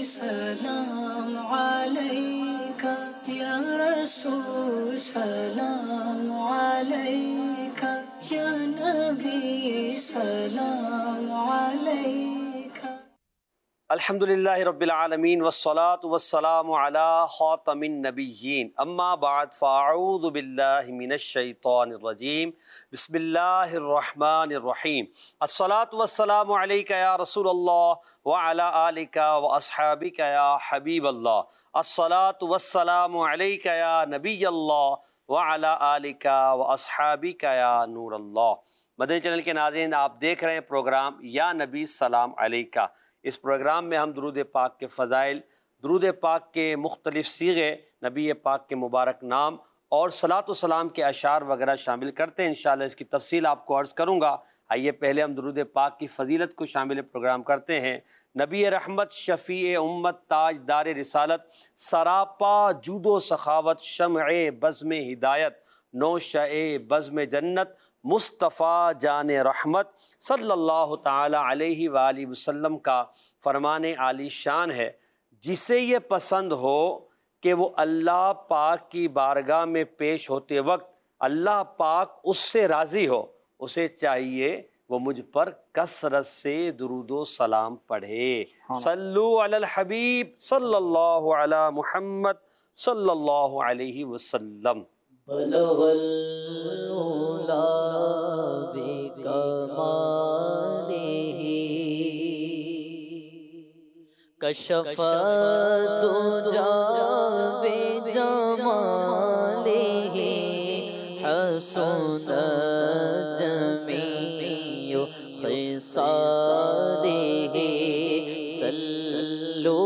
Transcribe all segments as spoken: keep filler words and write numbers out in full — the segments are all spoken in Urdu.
سلام علیکہ یا رسول سلام علیکہ یا نبی سلام علیکہ۔ الحمدللہ رب العالمین والصلاة والسلام علی خاتم النبیین، اما بعد فاعوذ باللہ من الشیطان الرجیم، بسم اللہ الرحمن الرحیم۔ الصلاة والسلام علیکہ یا رسول اللہ وعلی آلکہ واصحابکہ یا حبیب اللہ۔ الصلاة والسلام علیکہ یا نبی اللہ وعلی آلکہ واصحابکہ یا نور اللہ۔ مدنی چینل کے ناظرین، آپ دیکھ رہے ہیں پروگرام یا نبی سلام علیکہ۔ اس پروگرام میں ہم درود پاک کے فضائل، درود پاک کے مختلف صیغے، نبی پاک کے مبارک نام اور صلاۃ و سلام کے اشعار وغیرہ شامل کرتے ہیں۔ انشاءاللہ اس کی تفصیل آپ کو عرض کروں گا۔ آئیے پہلے ہم درود پاک کی فضیلت کو شامل پروگرام کرتے ہیں۔ نبی رحمت، شفیع امت، تاج دار رسالت، سراپا جود و سخاوت، شمع بزم ہدایت، نوشہ بزم جنت، مصطفیٰ جان رحمت صلی اللہ تعالی علیہ وآلہ وسلم کا فرمان عالی شان ہے، جسے یہ پسند ہو کہ وہ اللہ پاک کی بارگاہ میں پیش ہوتے وقت اللہ پاک اس سے راضی ہو، اسے چاہیے وہ مجھ پر کثرت سے درود و سلام پڑھے۔ صلو علی الحبیب صلی اللہ علی محمد صلی اللہ علیہ وسلم۔ بلغ العلا بکمالہ کشف الدجا بجمالہ حسن جمیع خصالہ صلو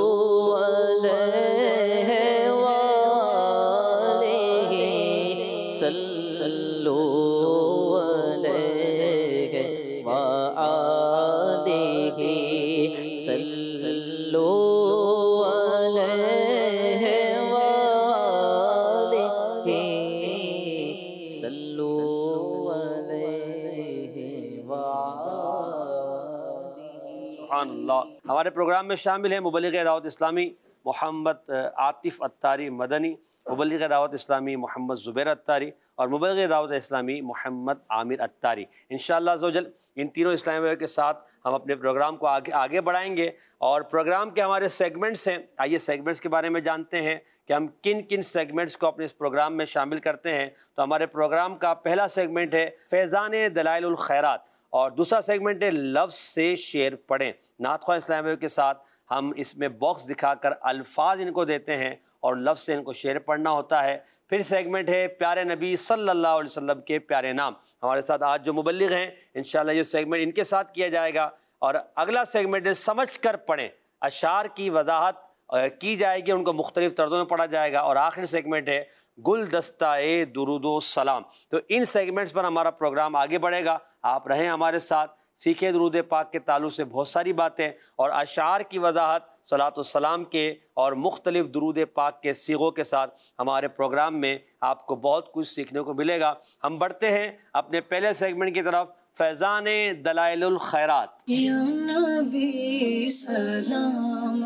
ہمارے پروگرام میں شامل ہیں مبلغ دعوت اسلامی محمد عاطف اتاری مدنی، مبلغ دعوت اسلامی محمد زبیر اتاری اور مبلغ دعوت اسلامی محمد عامر اتاری۔ انشاءاللہ عز و جل ان تینوں اسلامی بھائیوں کے ساتھ ہم اپنے پروگرام کو آگے آگے بڑھائیں گے، اور پروگرام کے ہمارے سیگمنٹس ہیں۔ آئیے سیگمنٹس کے بارے میں جانتے ہیں کہ ہم کن کن سیگمنٹس کو اپنے اس پروگرام میں شامل کرتے ہیں۔ تو ہمارے پروگرام کا پہلا سیگمنٹ ہے فیضان دلائل الخیرات، اور دوسرا سیگمنٹ ہے لفظ سے شعر پڑھیں۔ نعت خواہ اسلامی بھائیوں کے ساتھ ہم اس میں باکس دکھا کر الفاظ ان کو دیتے ہیں اور لفظ سے ان کو شعر پڑھنا ہوتا ہے۔ پھر سیگمنٹ ہے پیارے نبی صلی اللہ علیہ وسلم کے پیارے نام۔ ہمارے ساتھ آج جو مبلغ ہیں انشاءاللہ یہ سیگمنٹ ان کے ساتھ کیا جائے گا، اور اگلا سیگمنٹ ہے سمجھ کر پڑھیں، اشعار کی وضاحت کی جائے گی، ان کو مختلف طرزوں میں پڑھا جائے گا، اور آخری سیگمنٹ ہے گلدستہ درود و سلام۔ تو ان سیگمنٹس پر ہمارا پروگرام آگے بڑھے گا، آپ رہیں ہمارے ساتھ، سیکھیں درود پاک کے تعلق سے بہت ساری باتیں، اور اشعار کی وضاحت صلاۃ والسلام کے اور مختلف درود پاک کے صیغوں کے ساتھ ہمارے پروگرام میں آپ کو بہت کچھ سیکھنے کو ملے گا۔ ہم بڑھتے ہیں اپنے پہلے سیگمنٹ کی طرف، فیضان دلائل الخیرات۔ یا نبی سلام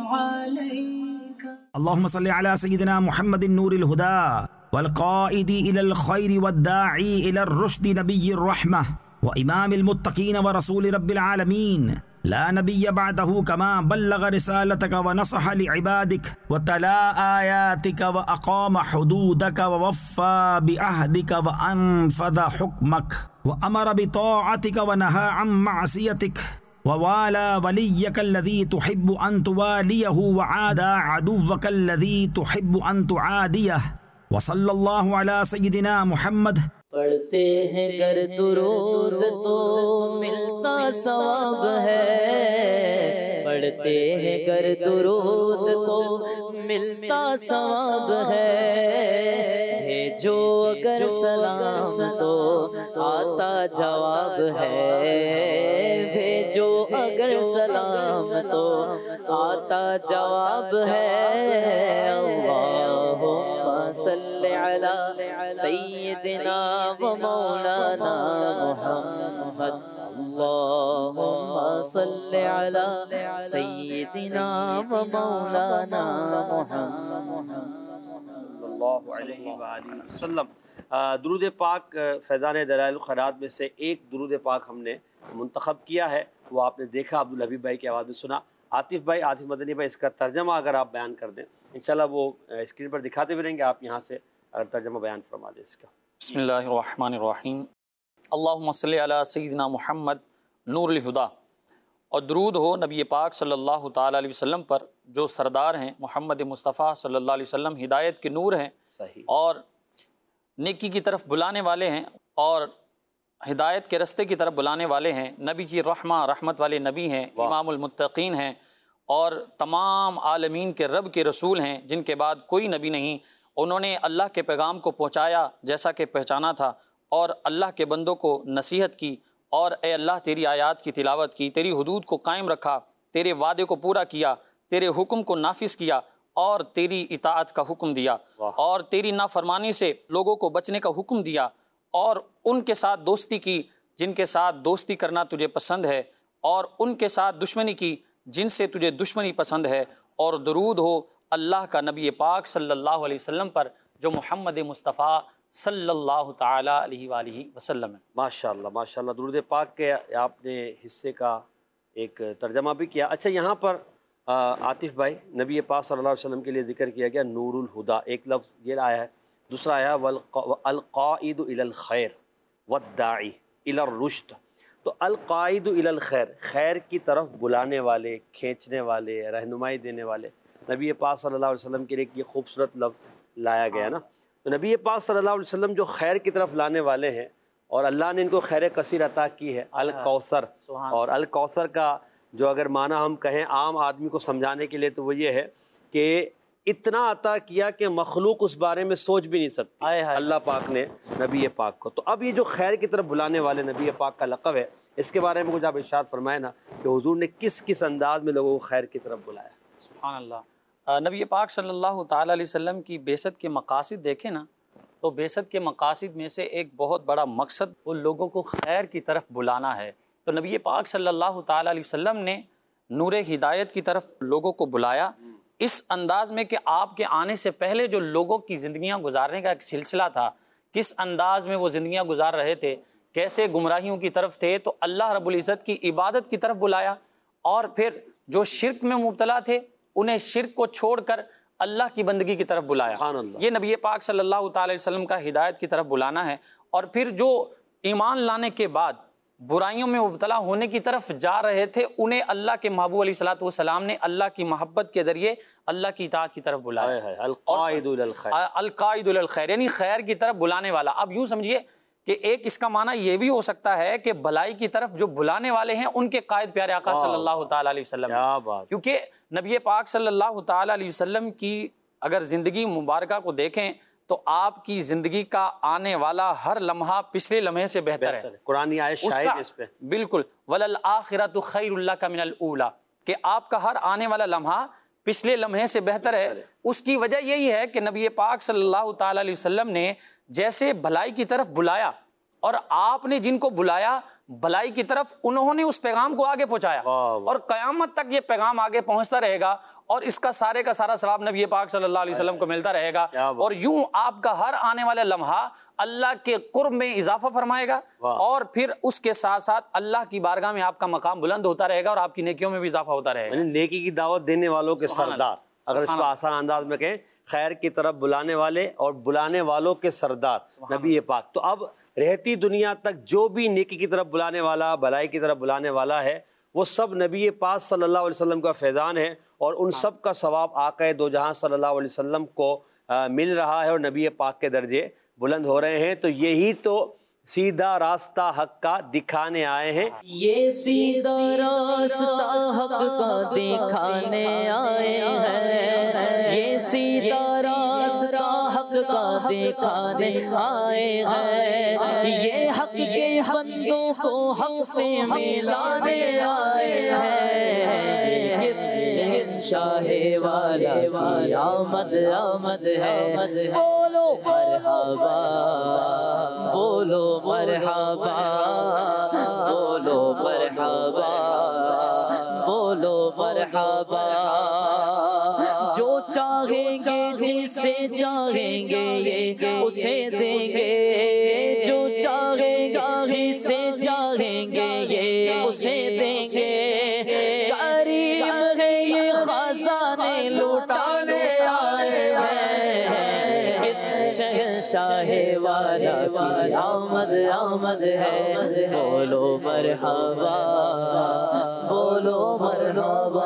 علیکہ۔ اللهم صل على سيدنا محمد النور الهدى والقائد إلى الخير والداعي إلى الرشد نبي الرحمة وإمام المتقين ورسول رب العالمين، لا نبي بعده، كما بلغ رسالتك ونصح لعبادك وتلا آياتك وأقام حدودك ووفى بعهدك وأنفذ حكمك وأمر بطاعتك ونهى عن معصيتك، ووالى وليك الذي تحب أن تواليه وعادى عدوك الذي تحب أن تعاديه، وصلى الله على سيدنا محمد۔ پڑھتے ہیں گر درود تو ملتا ثواب ہے، پڑھتے ہیں گر درود تو ملتا ثواب ہے، بھیجو اگر سلام تو آتا جواب ہے، بھیجو اگر سلام تو آتا جواب ہے۔ اللہم صلی علی سیدنا و مولانا محمد، اللہم صلی علی سیدنا و مولانا محمد صلی اللہ علیہ وآلہ وسلم۔ درود پاک فیضان دلائل الخیرات میں سے ایک درود پاک ہم نے منتخب کیا ہے، وہ آپ نے دیکھا، عبدالحبیب بھائی کی آواز میں سنا۔ عاطف بھائی، عاطف مدنی بھائی، اس کا ترجمہ اگر آپ بیان کر دیں، انشاءاللہ وہ اسکرین پر دکھاتے بھی رہیں گے، آپ یہاں سے اگر ترجمہ بیان فرما دیں اس کا۔ بسم اللہ الرحمن الرحیم، اللہم صلی علی سیدنا محمد نور الہدا، اور درود ہو نبی پاک صلی اللہ تعالیٰ علیہ وسلم پر جو سردار ہیں، محمد مصطفیٰ صلی اللہ علیہ وسلم ہدایت کے نور ہیں صحیح، اور نیکی کی طرف بلانے والے ہیں اور ہدایت کے رستے کی طرف بلانے والے ہیں، نبی کی رحمہ رحمت والے نبی ہیں، امام المتقین ہیں، اور تمام عالمین کے رب کے رسول ہیں جن کے بعد کوئی نبی نہیں۔ انہوں نے اللہ کے پیغام کو پہنچایا جیسا کہ پہچانا تھا، اور اللہ کے بندوں کو نصیحت کی، اور اے اللہ تیری آیات کی تلاوت کی، تیری حدود کو قائم رکھا، تیرے وعدے کو پورا کیا، تیرے حکم کو نافذ کیا، اور تیری اطاعت کا حکم دیا، اور تیری نافرمانی سے لوگوں کو بچنے کا حکم دیا، اور ان کے ساتھ دوستی کی جن کے ساتھ دوستی کرنا تجھے پسند ہے، اور ان کے ساتھ دشمنی کی جن سے تجھے دشمنی پسند ہے، اور درود ہو اللہ کا نبی پاک صلی اللہ علیہ وسلم پر جو محمد مصطفیٰ صلی اللہ تعالیٰ علیہ وآلہ وسلم ہے۔ ماشاءاللہ ماشاءاللہ، درود پاک کے آپ نے حصے کا ایک ترجمہ بھی کیا۔ اچھا، یہاں پر عاطف بھائی، نبی پاک صلی اللہ علیہ وسلم کے لیے ذکر کیا گیا نور الہدا، ایک لفظ یہ آیا ہے، دوسرا آیا القائد الی الخیر والداعی الی الرشد۔ تو القائد الی الخیر، خیر کی طرف بلانے والے، کھینچنے والے، رہنمائی دینے والے، نبی پاک صلی اللہ علیہ وسلم کے لیے یہ خوبصورت لفظ لایا گیا نا۔ تو نبی پاک صلی اللہ علیہ وسلم جو خیر کی طرف لانے والے ہیں، اور اللہ نے ان کو خیر کثیر عطا کی ہے، الکوثر، اور الکوثر کا جو اگر معنی ہم کہیں عام آدمی کو سمجھانے کے لیے تو وہ یہ ہے کہ اتنا عطا کیا کہ مخلوق اس بارے میں سوچ بھی نہیں سکتی، اللہ پاک نے نبی پاک کو۔ تو اب یہ جو خیر کی طرف بلانے والے نبی پاک کا لقب ہے، اس کے بارے میں کچھ آپ ارشاد فرمائیں نا کہ حضور نے کس کس انداز میں لوگوں کو خیر کی طرف بلایا۔ سبحان اللہ۔ نبی پاک صلی اللہ تعالیٰ علیہ وسلم کی بعثت کے مقاصد دیکھیں نا، تو بعثت کے مقاصد میں سے ایک بہت بڑا مقصد وہ لوگوں کو خیر کی طرف بلانا ہے۔ تو نبی پاک صلی اللہ تعالیٰ علیہ وسلم نے نور ہدایت کی طرف لوگوں کو بلایا اس انداز میں کہ آپ کے آنے سے پہلے جو لوگوں کی زندگیاں گزارنے کا ایک سلسلہ تھا، کس انداز میں وہ زندگیاں گزار رہے تھے، کیسے گمراہیوں کی طرف تھے، تو اللہ رب العزت کی عبادت کی طرف بلایا، اور پھر جو شرک میں مبتلا تھے انہیں شرک کو چھوڑ کر اللہ کی بندگی کی طرف بلایا۔ یہ نبی پاک صلی اللہ تعالی وسلم کا ہدایت کی طرف بلانا ہے۔ اور پھر جو ایمان لانے کے بعد برائیوں میں مبتلا ہونے کی طرف جا رہے تھے، انہیں اللہ کے محبوب علیہ الصلوۃ والسلام نے اللہ کی محبت کے ذریعے اللہ کی اطاعت کی طرف بلایا۔ القائد الی الخیر، القائد الی الخیر یعنی خیر کی طرف بلانے والا۔ اب یوں سمجھیے کہ ایک اس کا معنی یہ بھی ہو سکتا ہے کہ بھلائی کی طرف جو بلانے والے ہیں ان کے قائد پیارے آقا صلی اللہ تعالیٰ علیہ وسلم، کیونکہ نبی پاک صلی اللہ تعالیٰ علیہ وسلم کی اگر زندگی مبارکہ کو دیکھیں تو آپ کی زندگی کا آنے والا ہر لمحہ پچھلے لمحے سے بہتر ہے۔ قرآن آیت شاہد اس پہ، بالکل، وَلَلْآخِرَةُ خَيْرٌ لَكَ مِنَ الْأُولَى، کہ آپ کا ہر آنے والا لمحہ پچھلے لمحے سے بہتر ہے۔ اس کی وجہ یہی ہے کہ نبی پاک صلی اللہ تعالیٰ علیہ وسلم نے جیسے بھلائی کی طرف بلایا، اور آپ نے جن کو بلایا بھلائی کی طرف، انہوں نے اس پیغام کو آگے پہنچایا، اور قیامت تک یہ پیغام آگے پہنچتا رہے گا، اور اس کا سارے کا سارا ثواب نبی پاک صلی اللہ علیہ وسلم کو ملتا رہے گا، اور یوں آپ کا ہر آنے والا لمحہ اللہ کے قرب میں اضافہ فرمائے گا، اور پھر اس کے ساتھ ساتھ اللہ کی بارگاہ میں آپ کا مقام بلند ہوتا رہے گا، اور آپ کی نیکیوں میں بھی اضافہ ہوتا رہے گا۔ نیکی کی دعوت دینے والوں کے سردار، اگر اس کو آسان انداز میں کہیں، خیر کی طرف بلانے والے اور بلانے والوں کے سردار نبی پاک۔ تو اب رہتی دنیا تک جو بھی نیکی کی طرف بلانے والا، بھلائی کی طرف بلانے والا ہے، وہ سب نبی پاک صلی اللہ علیہ وسلم کا فیضان ہے، اور ان سب کا ثواب آقا دو جہاں صلی اللہ علیہ وسلم کو مل رہا ہے، اور نبی پاک کے درجے بلند ہو رہے ہیں۔ تو یہی تو سیدھا راستہ حق کا دکھانے آئے ہیں، یہ سیدھا راستہ حق کا دکھانے آئے ہیں، یہ سیدھا راستہ حق کا دکھانے آئے ہیں، یہ حق کے بندوں کو حق سے ملانے آئے ہیں، شہنشاہ والا کی آمد آمد ہے، بولو مرحبا بولو مرحبا بولو مرحبا بولو مرحبا، جو چاہیں گے جسے چاہیں گے یہ اسے دیں گے، جو چاہیں گے جسے چاہیں گے یہ اسے دیں گے، کریم ہے یہ خزانے لوٹانے آئے ہیں، اس شہنشاہ والا کی آمد آمد ہے، بولو مرحبا بولو مرحبا۔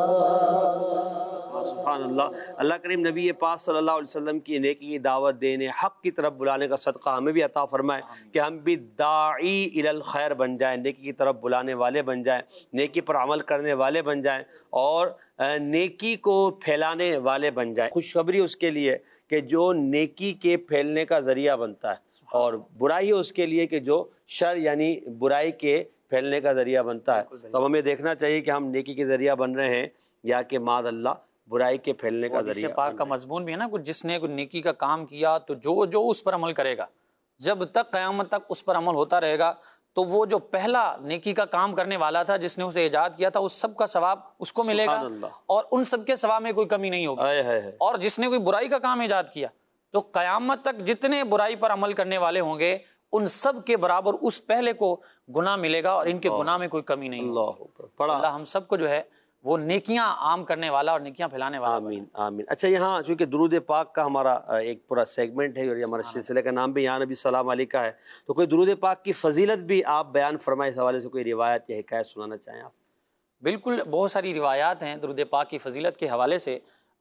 سبحان اللہ۔ اللہ کریم نبی پاک صلی اللہ علیہ وسلم کی نیکی کی دعوت دینے، حق کی طرف بلانے کا صدقہ ہمیں بھی عطا فرمائے کہ ہم بھی داعی الی الخیر بن جائیں، نیکی کی طرف بلانے والے بن جائیں، نیکی پر عمل کرنے والے بن جائیں اور نیکی کو پھیلانے والے بن جائیں۔ خوشخبری اس کے لیے کہ جو نیکی کے پھیلنے کا ذریعہ بنتا ہے، اور برائی اس کے لیے کہ جو شر یعنی برائی کے پھیلنے کا ذریعہ بنتا ہے۔ تو ہمیں دیکھنا چاہیے کہ ہم نیکی کے ذریعہ بن رہے ہیں یا کہ معاذ اللہ برائی کے پھیلنے کا ذریعہ۔ حدیث پاک کا مضمون بھی ہے نا، کہ جس نے کوئی نیکی کا کام کیا تو جو جو اس پر عمل کرے گا، جب تک قیامت تک اس پر عمل ہوتا رہے گا، تو وہ جو پہلا نیکی کا کام کرنے والا تھا جس نے اسے ایجاد کیا تھا، اس سب کا ثواب اس کو ملے گا اور ان سب کے ثواب میں کوئی کمی نہیں ہوگی۔ اور جس نے کوئی برائی کا کام ایجاد کیا تو قیامت تک جتنے برائی پر عمل کرنے والے ہوں گے ان سب کے برابر اس پہلے کو گناہ ملے گا اور ان کے گناہ میں کوئی کمی نہیں ہوگی۔ اللہ ہم سب کو جو ہے وہ نیکیاں عام کرنے والا اور نیکیاں پھیلانے والا۔ آمین آمین۔ اچھا، یہاں چونکہ درود پاک کا ہمارا ایک پورا سیگمنٹ ہے اور یہ ہمارے سلسلے کا نام بھی یا نبی سلام علیکہ ہے، تو کوئی درود پاک کی فضیلت بھی آپ بیان فرمائیں، اس حوالے سے کوئی روایت یا حکایت سنانا چاہیں آپ؟ بالکل، بہت ساری روایات ہیں درود پاک کی فضیلت کے حوالے سے،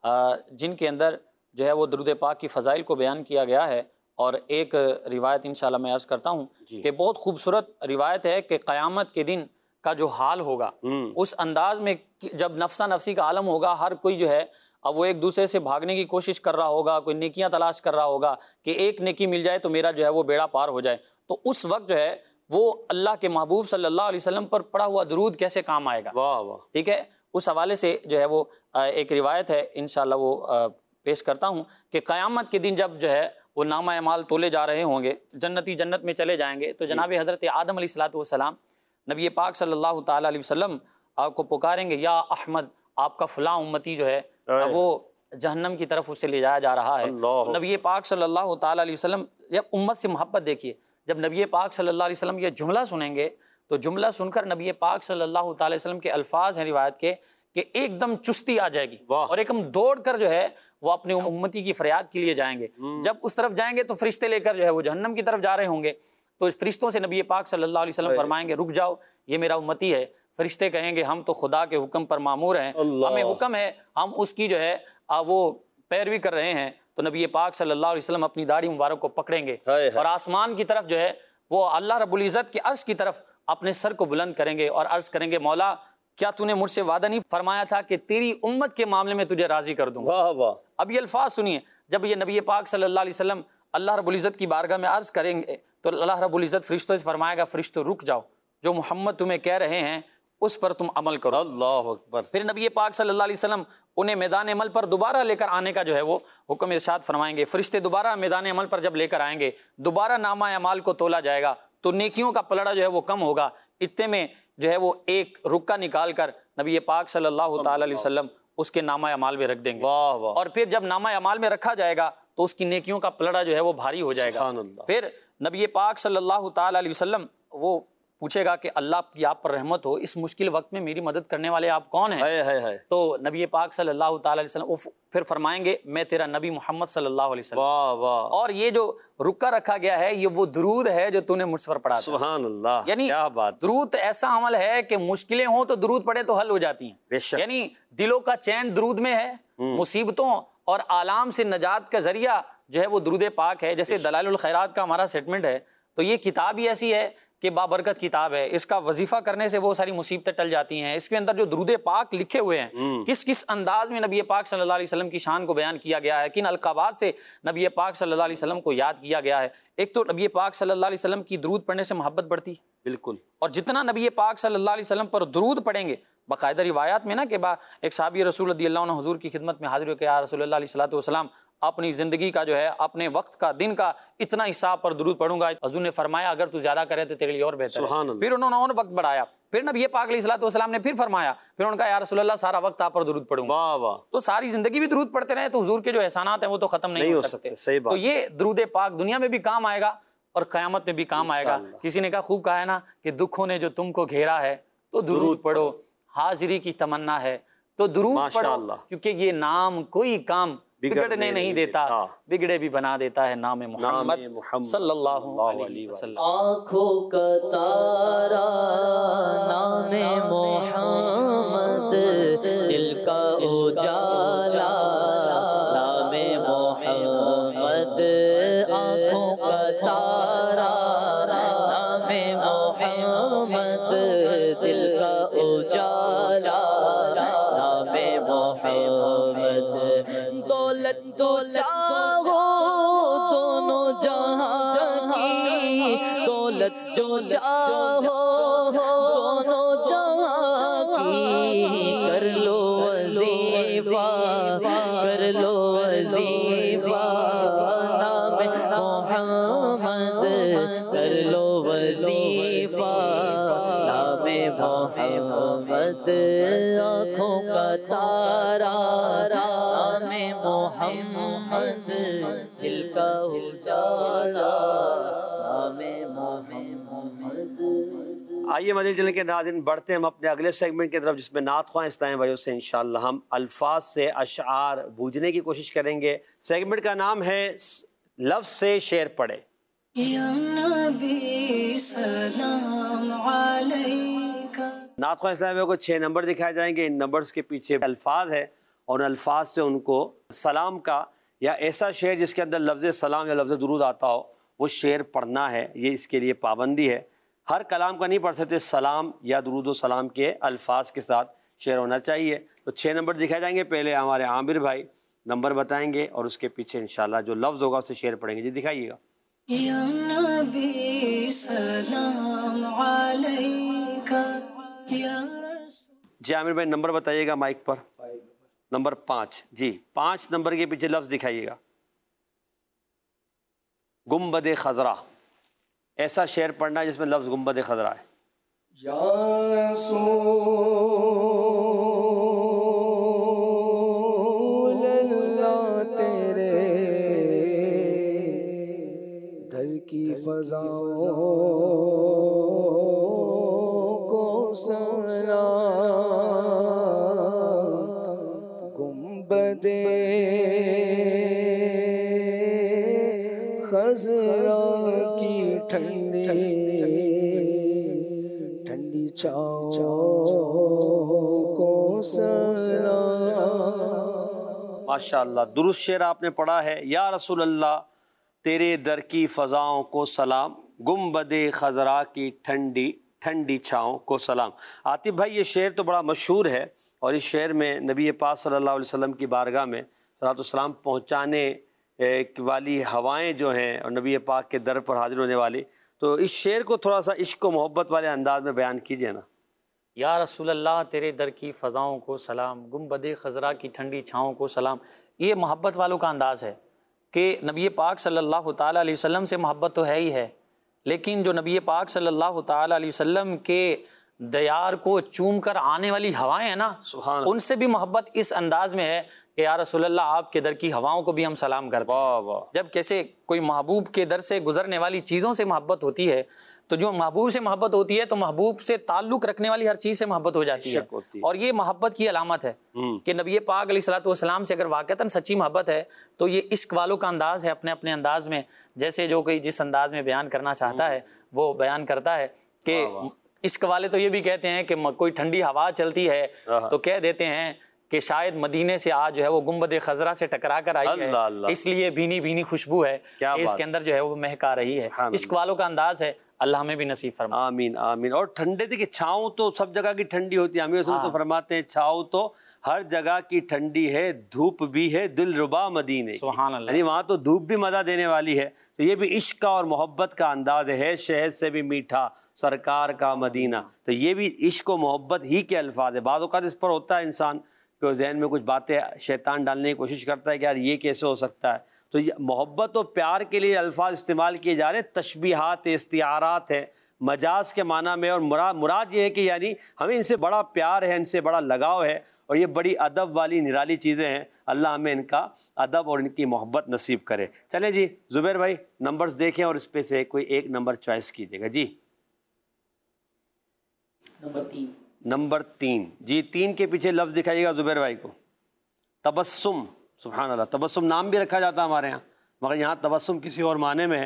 جن کے اندر جو ہے وہ درود پاک کی فضائل کو بیان کیا گیا ہے۔ اور ایک روایت انشاءاللہ میں عرض کرتا ہوں کہ بہت خوبصورت روایت ہے کہ قیامت کے دن کا جو حال ہوگا اس انداز میں، جب نفسا نفسی کا عالم ہوگا، ہر کوئی جو ہے اب وہ ایک دوسرے سے بھاگنے کی کوشش کر رہا ہوگا، کوئی نیکیاں تلاش کر رہا ہوگا کہ ایک نیکی مل جائے تو میرا جو ہے وہ بیڑا پار ہو جائے، تو اس وقت جو ہے وہ اللہ کے محبوب صلی اللہ علیہ وسلم پر پڑھا ہوا درود کیسے کام آئے گا۔ واہ واہ، ٹھیک ہے، اس حوالے سے جو ہے وہ ایک روایت ہے انشاءاللہ وہ پیش کرتا ہوں کہ قیامت کے دن جب جو ہے وہ نامہ اعمال تولے جا رہے ہوں گے، جنتی جنت میں چلے جائیں گے، تو جناب حضرت آدم علیہ الصلوۃ والسلام نبی پاک صلی اللہ تعالیٰ علیہ وسلم آپ کو پکاریں گے، یا احمد، آپ کا فلاں امتی جو ہے وہ جہنم کی طرف اسے لے جایا جا رہا ہے۔ نبی پاک صلی اللہ تعالیٰ علیہ وسلم، جب امت سے محبت دیکھیے، جب نبی پاک صلی اللہ علیہ وسلم یہ جملہ سنیں گے تو جملہ سن کر نبی پاک صلی اللہ تعالیٰ علیہ وسلم کے الفاظ ہیں روایت کے کہ ایک دم چستی آ جائے گی اور ایک دم دوڑ کر جو ہے وہ اپنی امتی کی فریاد کے لیے جائیں گے۔ جب اس طرف جائیں گے تو فرشتے لے کر جو ہے وہ جہنم کی طرف جا رہے ہوں گے، تو اس فرشتوں سے نبی پاک صلی اللہ علیہ وسلم فرمائیں گے رک جاؤ، یہ میرا امتی ہے۔ فرشتے کہیں گے ہم تو خدا کے حکم پر مامور ہیں، ہمیں حکم ہے، ہم اس کی جو ہے وہ پیروی کر رہے ہیں۔ تو نبی پاک صلی اللہ علیہ وسلم اپنی داڑھی مبارک کو پکڑیں گے اور آسمان کی طرف جو ہے وہ اللہ رب العزت کے عرش کی طرف اپنے سر کو بلند کریں گے اور عرض کریں گے مولا کیا تو نے مجھ سے وعدہ نہیں فرمایا تھا کہ تیری امت کے معاملے میں تجھے راضی کر دوں گا۔ اب یہ الفاظ سنیے، جب یہ نبی پاک صلی اللہ علیہ وسلم اللہ رب العزت کی بارگاہ میں عرض کریں گے تو اللہ رب العزت فرشتوں سے فرمائے گا فرشتوں رک جاؤ، جو محمد تمہیں کہہ رہے ہیں اس پر تم عمل کرو۔ اللہ اکبر۔ پھر نبی پاک صلی اللہ علیہ وسلم انہیں میدان عمل پر دوبارہ لے کر آنے کا جو ہے وہ حکم ارشاد فرمائیں گے۔ فرشتے دوبارہ میدان عمل پر جب لے کر آئیں گے، دوبارہ نامہ اعمال کو تولا جائے گا تو نیکیوں کا پلڑا جو ہے وہ کم ہوگا، اتنے میں جو ہے وہ ایک رکا نکال کر نبی پاک صلی اللہ تعالی علیہ وسلم اس کے نامہ اعمال میں رکھ دیں گے، اور پھر جب نامہ اعمال میں رکھا جائے گا تو اس کی نیکیوں کا پلڑا جو ہے وہ بھاری ہو جائے گا۔ پھر نبی پاک صلی اللہ تعالی علیہ وسلم وہ پوچھے گا کہ اللہ کی آپ پر رحمت ہو، اس مشکل وقت میں میری مدد کرنے والے آپ کون ہیں؟ تو نبی پاک صلی اللہ تعالی علیہ وسلم پھر فرمائیں گے میں تیرا نبی محمد صلی اللہ علیہ وسلم۔ واہ واہ۔ اور یہ جو رکا رکھا گیا ہے یہ وہ درود ہے جو تو نے مجھ پر پڑھا تھا۔ سبحان اللہ، یعنی کیا بات۔ درود ایسا عمل ہے کہ مشکلیں ہوں تو درود پڑھے تو حل ہو جاتی ہیں، یعنی دلوں کا چین درود میں ہے، مصیبتوں اور آلام سے نجات کا ذریعہ جو ہے وہ درود پاک ہے۔ جیسے دلائل الخیرات کا ہمارا سیٹمنٹ ہے تو یہ کتاب ہی ایسی ہے کہ بابرکت کتاب ہے، اس کا وظیفہ کرنے سے بہت ساری مصیبتیں ٹل جاتی ہیں۔ اس کے اندر جو درود پاک لکھے ہوئے ہیں، کس کس انداز میں نبی پاک صلی اللہ علیہ وسلم کی شان کو بیان کیا گیا ہے، کن القابات سے نبی پاک صلی اللہ علیہ وسلم کو یاد کیا گیا ہے۔ ایک تو نبی پاک صلی اللہ علیہ وسلم کی درود پڑھنے سے محبت بڑھتی ہے، بالکل، اور جتنا نبی پاک صلی اللہ علیہ وسلم پر درود پڑھیں گے باقاعدہ روایات میں نا کہ با ایک صحابی رسول رضی اللہ عنہ حضور کی خدمت میں حاضر ہو کہ یا رسول اللہ علیہ الصلوۃ والسلام اپنی زندگی کا جو ہے اپنے وقت کا دن کا اتنا حصہ آپ پر درود پڑھوں گا. حضور نے فرمایا اگر تو زیادہ کرے تو تیرے لیے اور بہتر ہے. پھر انہوں نے اور وقت بڑھایا. پھر نبی پاک علیہ الصلوۃ والسلام نے پھر فرمایا, پھر انہوں نے کہا یا رسول اللہ سارا وقت آپ پر درود پڑھوں گا. واہ واہ. تو ساری زندگی بھی درود پڑھتے رہے تو حضور کے جو احسانات ہیں وہ تو ختم نہیں ہو سکتے. صحیح بات. تو یہ درود پاک دنیا میں بھی کام آئے گا اور قیامت میں بھی کام آئے گا. کسی نے کہا خوب کہا ہے نا کہ دکھوں نے جو تم کو گھیرا ہے تو درود پڑھو, حاضری کی تمنا ہے تو درود پڑھو, کیونکہ یہ نام کوئی کام بگڑنے نہیں دیتا, بگڑے بھی بنا دیتا ہے نام محمد صلی اللہ علیہ وسلم. آنکھوں کا تارا نام محمد, دل کا اجالا نام محمد, آنکھوں کا تارا نام محمد, دل کا اجالا نام محمد. دولت تو چاہو دونوں جہاں کی, دولت جو چاہو دونوں جہاں کی, کر لو وظیفہ کر لو وظیفہ نام محمد, کر لو وظیفہ نام محمد. آنکھوں کا تارا نام محمد, دل کا اجالا نام محمد. آئیے مدینہ چلنے کے ناظرین بڑھتے ہیں ہم اپنے اگلے سیگمنٹ کی طرف, جس میں نعت خواہ اسلامی بھائیوں سے انشاءاللہ ہم الفاظ سے اشعار بوجھنے کی کوشش کریں گے. سیگمنٹ کا نام ہے لفظ سے شعر پڑھے. یا نبی سلام علیکہ. نعت خواہ اسلامی کو چھ نمبر دکھائے جائیں گے. ان نمبرز کے پیچھے الفاظ ہے اور الفاظ سے ان کو سلام کا یا ایسا شعر جس کے اندر لفظ سلام یا لفظ درود آتا ہو وہ شعر پڑھنا ہے. یہ اس کے لیے پابندی ہے. ہر کلام کا نہیں پڑھ سکتے, سلام یا درود و سلام کے الفاظ کے ساتھ شعر ہونا چاہیے. تو چھ نمبر دکھائے جائیں گے. پہلے ہمارے عامر بھائی نمبر بتائیں گے اور اس کے پیچھے انشاءاللہ جو لفظ ہوگا اسے شعر پڑھیں گے. جی دکھائیے گا. یا نبی سلام علیکہ یا رسول. جی عامر بھائی نمبر بتائیے گا مائک پر. نمبر پانچ. جی پانچ نمبر کے پیچھے لفظ دکھائیے گا. گنبد خضرا, ایسا شعر پڑھنا ہے جس میں لفظ گنبد خضرا ہے. یا رسول اللہ تیرے در کی فضاؤں کو سلام, گنبد خضرا کی ٹھنڈی ٹھنڈی چھاؤں کو سلام. ماشاءاللہ درست شعر آپ نے پڑھا ہے. یا رسول اللہ تیرے در کی فضاؤں کو سلام, گنبد خضرا کی ٹھنڈی ٹھنڈی چھاؤں کو سلام. عاطف بھائی یہ شعر تو بڑا مشہور ہے اور اس شعر میں نبی پاک صلی اللہ علیہ وسلم کی بارگاہ میں صلاۃ والسلام پہنچانے والی ہوائیں جو ہیں اور نبی پاک کے در پر حاضر ہونے والی, تو اس شعر کو تھوڑا سا عشق و محبت والے انداز میں بیان کیجیے نا. یا رسول اللہ تیرے در کی فضاؤں کو سلام, گنبد خضرا کی ٹھنڈی چھاؤں کو سلام. یہ محبت والوں کا انداز ہے کہ نبی پاک صلی اللہ تعالیٰ علیہ وسلم سے محبت تو ہے ہی ہے, لیکن جو نبی پاک صلی اللہ تعالیٰ علیہ وسلم کے دیار کو چوم کر آنے والی ہوائیں ہیں نا, ان سے بھی محبت اس انداز میں ہے کہ یا رسول اللہ آپ کے در کی ہواؤں کو بھی ہم سلام کرتے ہیں. جب کیسے کوئی محبوب کے در سے گزرنے والی چیزوں سے محبت ہوتی ہے تو جو محبوب سے محبت ہوتی ہے تو محبوب سے تعلق رکھنے والی ہر چیز سے محبت ہو جاتی ہے, اور یہ محبت کی علامت ہے کہ نبی پاک علیہ الصلوۃ والسلام سے اگر واقعتاً سچی محبت ہے تو یہ عشق والوں کا انداز ہے اپنے اپنے انداز میں, جیسے جو کوئی جس انداز میں بیان کرنا چاہتا ہے وہ بیان کرتا ہے. کہ عشق والے تو یہ بھی کہتے ہیں کہ کوئی ٹھنڈی ہوا چلتی ہے تو کہہ دیتے ہیں کہ شاید مدینے سے آج جو ہے وہ گنبد خضرا سے ٹکرا کر آئی ہے, اس لیے بھینی بھینی خوشبو ہے اس کے اندر جو ہے وہ مہکا رہی ہے. عشق والوں کا انداز ہے, اللہ ہمیں بھی نصیب فرمائے. آمین آمین. اور ٹھنڈے تھے کہ چھاؤں تو سب جگہ کی ٹھنڈی ہوتی ہے. امیر رسول تو فرماتے ہیں چھاؤں تو ہر جگہ کی ٹھنڈی ہے, دھوپ بھی ہے دل ربا مدینے. سبحان اللہ. یعنی وہاں تو دھوپ بھی مزہ دینے والی ہے. تو یہ بھی عشق کا اور محبت کا انداز ہے. شہد سے بھی میٹھا سرکار کا مدینہ. تو یہ بھی عشق و محبت ہی کے الفاظ ہیں. بعض اوقات اس پر ہوتا ہے انسان کہ ذہن میں کچھ باتیں شیطان ڈالنے کی کوشش کرتا ہے کہ یار یہ کیسے ہو سکتا ہے. تو یہ محبت و پیار کے لیے الفاظ استعمال کیے جا رہے ہیں. تشبیہات استعارات ہیں مجاز کے معنی میں, اور مراد مراد یہ ہے کہ یعنی ہمیں ان سے بڑا پیار ہے, ان سے بڑا لگاؤ ہے, اور یہ بڑی ادب والی نرالی چیزیں ہیں. اللہ ہمیں ان کا ادب اور ان کی محبت نصیب کرے. چلے جی زبیر بھائی نمبرز دیکھیں اور اس پہ سے کوئی ایک نمبر چوائس کیجیے گا. جی نمبر تین. نمبر تین. جی تین کے پیچھے لفظ دکھائیے گا زبیر بھائی کو. تبسم. سبحان اللہ. تبسم نام بھی رکھا جاتا ہے ہمارے یہاں, مگر یہاں تبسم کسی اور معنی میں ہے.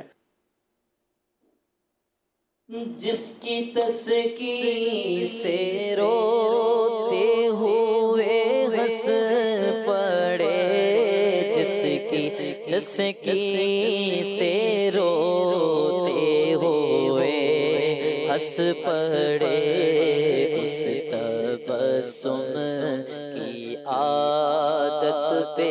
جس کی تسکین سے روتے ہوئے ہنس پڑے, جس کی تسکین سے روتے ہوئے ہنس پڑے, اس تبسم کی عادت پہ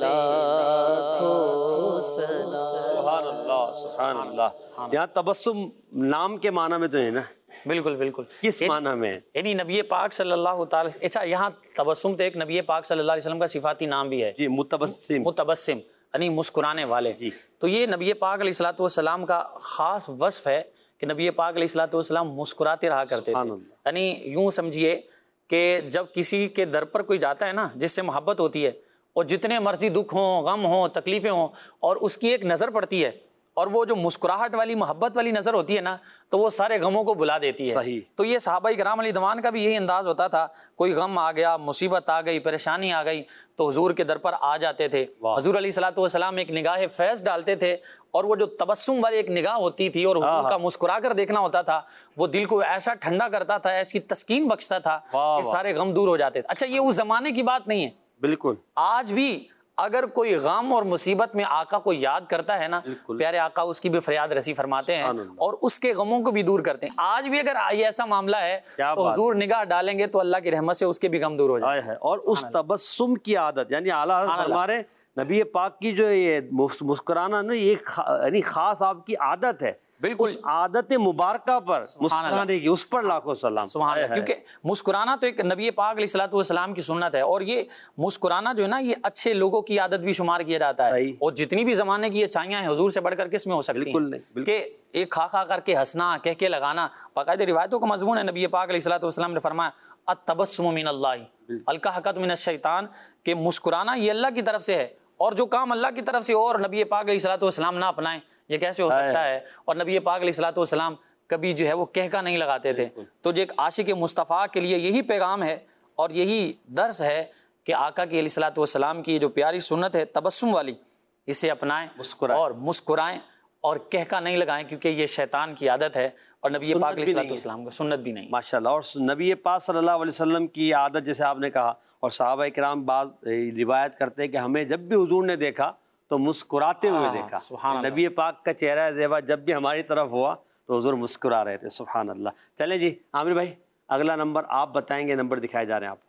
لاکھوں سلام. سبحان اللہ سبحان اللہ. یہاں تبسم نام کے معنی میں تو ہے نا؟ بالکل بالکل. کس معنی میں ہے؟ یعنی نبی پاک صلی اللہ تعالی. اچھا یہاں تبسم تو ایک نبی پاک صلی اللہ علیہ وسلم کا صفاتی نام بھی ہے. جی متبسم. متبسم یعنی مسکرانے والے. جی تو یہ نبی پاک علیہ الصلوۃ والسلام کا خاص وصف ہے کہ نبی پاک علیہ الصلوۃ والسلام مسکراتے رہا کرتے تھے. یعنی یوں سمجھیے کہ جب کسی کے در پر کوئی جاتا ہے نا جس سے محبت ہوتی ہے, اور جتنے مرضی دکھ ہوں, غم ہوں, تکلیفیں ہوں, اور اس کی ایک نظر پڑتی ہے, اور وہ جو مسکراہٹ والی محبت والی نظر ہوتی ہے نا, تو وہ سارے غموں کو بلا دیتی ہے. صحیح. تو یہ صحابہ کرام علیہ رضوان کا بھی یہی انداز ہوتا تھا. کوئی غم آ گیا, مصیبت آ گئی, پریشانی آ گئی, تو حضور کے در پر آ جاتے تھے. حضور علیہ الصلوۃ والسلام ایک نگاہ فیض ڈالتے تھے, اور وہ جو تبسم والی ایک نگاہ ہوتی تھی اور حضور کا مسکرا کر دیکھنا ہوتا تھا, وہ دل کو ایسا ٹھنڈا کرتا تھا, ایسی تسکین بخشتا تھا کہ سارے غم دور ہو جاتے تھے. اچھا یہ اس زمانے کی بات نہیں ہے. بالکل. آج بھی اگر کوئی غم اور مصیبت میں آقا کو یاد کرتا ہے نا, پیارے آقا اس کی بھی فریاد رسی فرماتے ہیں اور اس کے غموں کو بھی دور کرتے ہیں. آج بھی اگر یہ ایسا معاملہ ہے تو حضور نگاہ ڈالیں گے تو اللہ کی رحمت سے اس کے بھی غم دور ہو جائیں گے. اور اس تبسم کی عادت یعنی اعلیٰ حضرت ہمارے نبی پاک کی جو یہ مسکرانا نا, یہ یعنی خاص آپ کی عادت ہے. بالکل. اس عادت مبارکہ پر مسکرانے کی, اس پر لاکھوں سلام. سبحان اللہ. کیونکہ مسکرانا تو ایک نبی پاک علیہ الصلوۃ والسلام کی سنت ہے, اور یہ مسکرانا جو ہے نا یہ اچھے لوگوں کی عادت بھی شمار کیا جاتا ہے. اور جتنی بھی زمانے کی اچھائیاں ہیں حضور سے بڑھ کر کس میں ہو سکتی ہیں کہ ایک کھا کھا کر کے ہنسنا, کہہ کے لگانا. باقاعدہ روایتوں کا مضمون ہے, نبی پاک علیہ الصلوۃ والسلام نے فرمایا التبسم من اللہ الکحکۃ من الشیطان, کہ مسکرانا یہ اللہ کی طرف سے ہے, اور جو کام اللہ کی طرف سے ہو اور نبی پاک علیہ الصلوۃ والسلام نہ اپنائیں یہ کیسے ہو سکتا ہے. اور نبی پاک علیہ الصلوۃ والسلام کبھی جو ہے وہ کہہ کا نہیں لگاتے تھے. تو جو ایک عاشق مصطفیٰ کے لیے یہی پیغام ہے اور یہی درس ہے کہ آقا کی علیہ الصلوۃ والسلام کی جو پیاری سنت ہے تبسم والی, اسے اپنائیں اور مسکرائیں اور کہہ کا نہیں لگائیں, کیونکہ یہ شیطان کی عادت ہے اور نبی پاک علیہ الصلوۃ والسلام کا سنت بھی نہیں. ماشاءاللہ. اور نبی پاک صلی اللہ علیہ وسلم کی عادت جیسے آپ نے کہا, اور صحابہ کرام بعض روایت کرتے ہیں کہ ہمیں جب بھی حضور نے دیکھا تو مسکراتے ہوئے دیکھا. نبی پاک کا چہرہ زیبا جب بھی ہماری طرف ہوا تو حضور مسکرا رہے تھے. سبحان اللہ. چلیں جی عامر بھائی اگلا نمبر آپ بتائیں گے, نمبر دکھائے جا رہے ہیں آپ کو.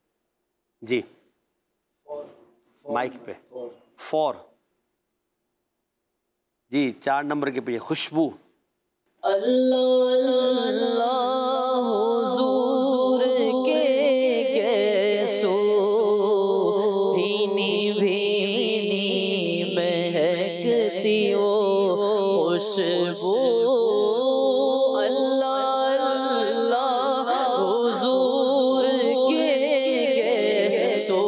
جی مائک پہ فور. جی چار نمبر کے پیچھے خوشبو. اللہ اللہ حضور کے گیسو بھینی بھینی مہکتی وہ خوشبو. اللہ اللہ حضور کے گیسو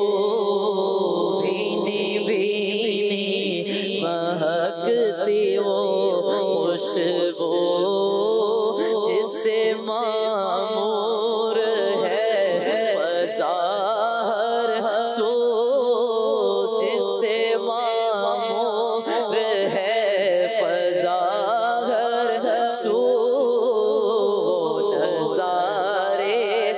بھینی بھینی مہکتی وہ خوشبو, جس سے معمور ہے فضا ہر سو, جس سے معمور ہے فضا ہر سو, نظارے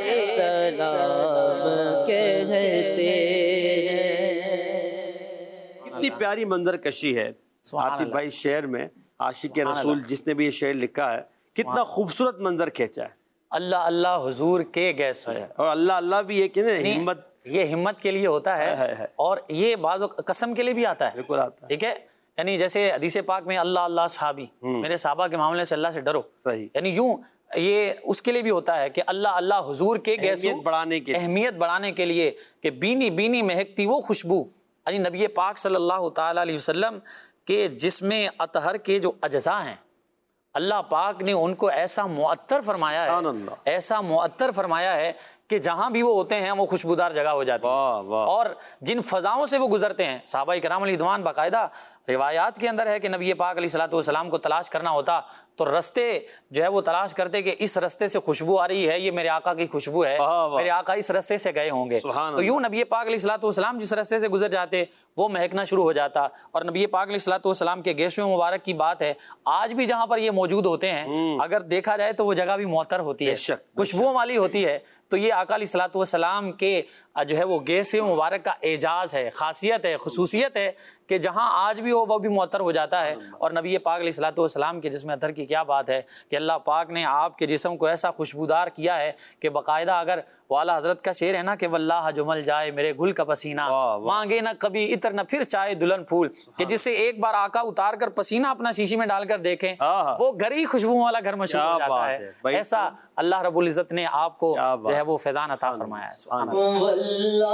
سلام کہتے ہیں. کتنی پیاری منظر کشی ہے عاطف بھائی شعر میں. عاشق رسول جس نے بھی یہ شعر لکھا ہے کتنا خوبصورت منظر کھینچا ہے. اللہ اللہ حضور کے گیسو, اور اللہ اللہ بھی یہ کہ ہمت, یہ ہمت کے لیے ہوتا ہے, اور یہ بعض قسم کے لیے بھی آتا ہے. بالکل آتا ہے. ٹھیک ہے, یعنی جیسے حدیث پاک میں اللہ اللہ صحابی, میرے صحابہ کے معاملے سے اللہ سے ڈرو. صحیح. یعنی یوں یہ اس کے لیے بھی ہوتا ہے کہ اللہ اللہ حضور کے گیسو اہمیت بڑھانے کے اہمیت بڑھانے کے لیے کہ بینی بینی مہکتی وہ خوشبو، یعنی نبی پاک صلی اللہ تعالیٰ علیہ وسلم کے جسم اطہر کے جو اجزاء ہیں اللہ پاک نے ان کو ایسا معطر فرمایا ہے، ایسا معطر فرمایا ہے کہ جہاں بھی وہ ہوتے ہیں وہ خوشبودار جگہ ہو جاتی ہے، اور جن فضاؤں سے وہ گزرتے ہیں صحابہ کرام علیہ رضوان باقاعدہ روایات کے اندر ہے کہ نبی پاک علیہ الصلوۃ والسلام کو تلاش کرنا ہوتا تو رستے جو ہے وہ تلاش کرتے کہ اس رستے سے خوشبو آ رہی ہے، یہ میرے آقا کی خوشبو ہے، میرے آقا اس رستے سے گئے ہوں گے، تو یوں نبی پاک علیہ الصلوۃ والسلام جس رستے سے گزر جاتے وہ مہکنا شروع ہو جاتا، اور نبی پاک علیہ الصلوۃ والسلام کے گیسو مبارک کی بات ہے آج بھی جہاں پر یہ موجود ہوتے ہیں اگر دیکھا جائے تو وہ جگہ بھی معطر ہوتی ہے، خوشبوؤں والی ہوتی ہے، تو یہ آقا علیہ الصلوۃ والسلام کے جو ہے وہ گیسو مبارک کا اعجاز ہے، خاصیت ہے، خصوصیت ہے کہ جہاں آج بھی ہو وہ بھی معطر ہو جاتا ہے۔ اور نبی پاک علیہ الصلوۃ والسلام کے جسم اطہر کی کیا بات ہے کہ اللہ پاک نے آپ کے جسم کو ایسا خوشبودار کیا ہے کہ باقاعدہ اگر والا حضرت کا شعر ہے نا کہ واللہ جمل جائے میرے گل کا پسینہ، مانگے نہ کبھی عطر نہ پھر چاہے دلہن پھول، کہ جسے ایک بار آقا اتار کر پسینہ اپنا شیشی میں ڈال کر دیکھیں وہ گھر ہی خوشبو والا گھر مشہور ہو جاتا ہے۔ ایسا اللہ رب العزت نے آپ کو جو ہے وہ فیضان عطا فرمایا ہے۔ سبحان اللہ۔ واللہ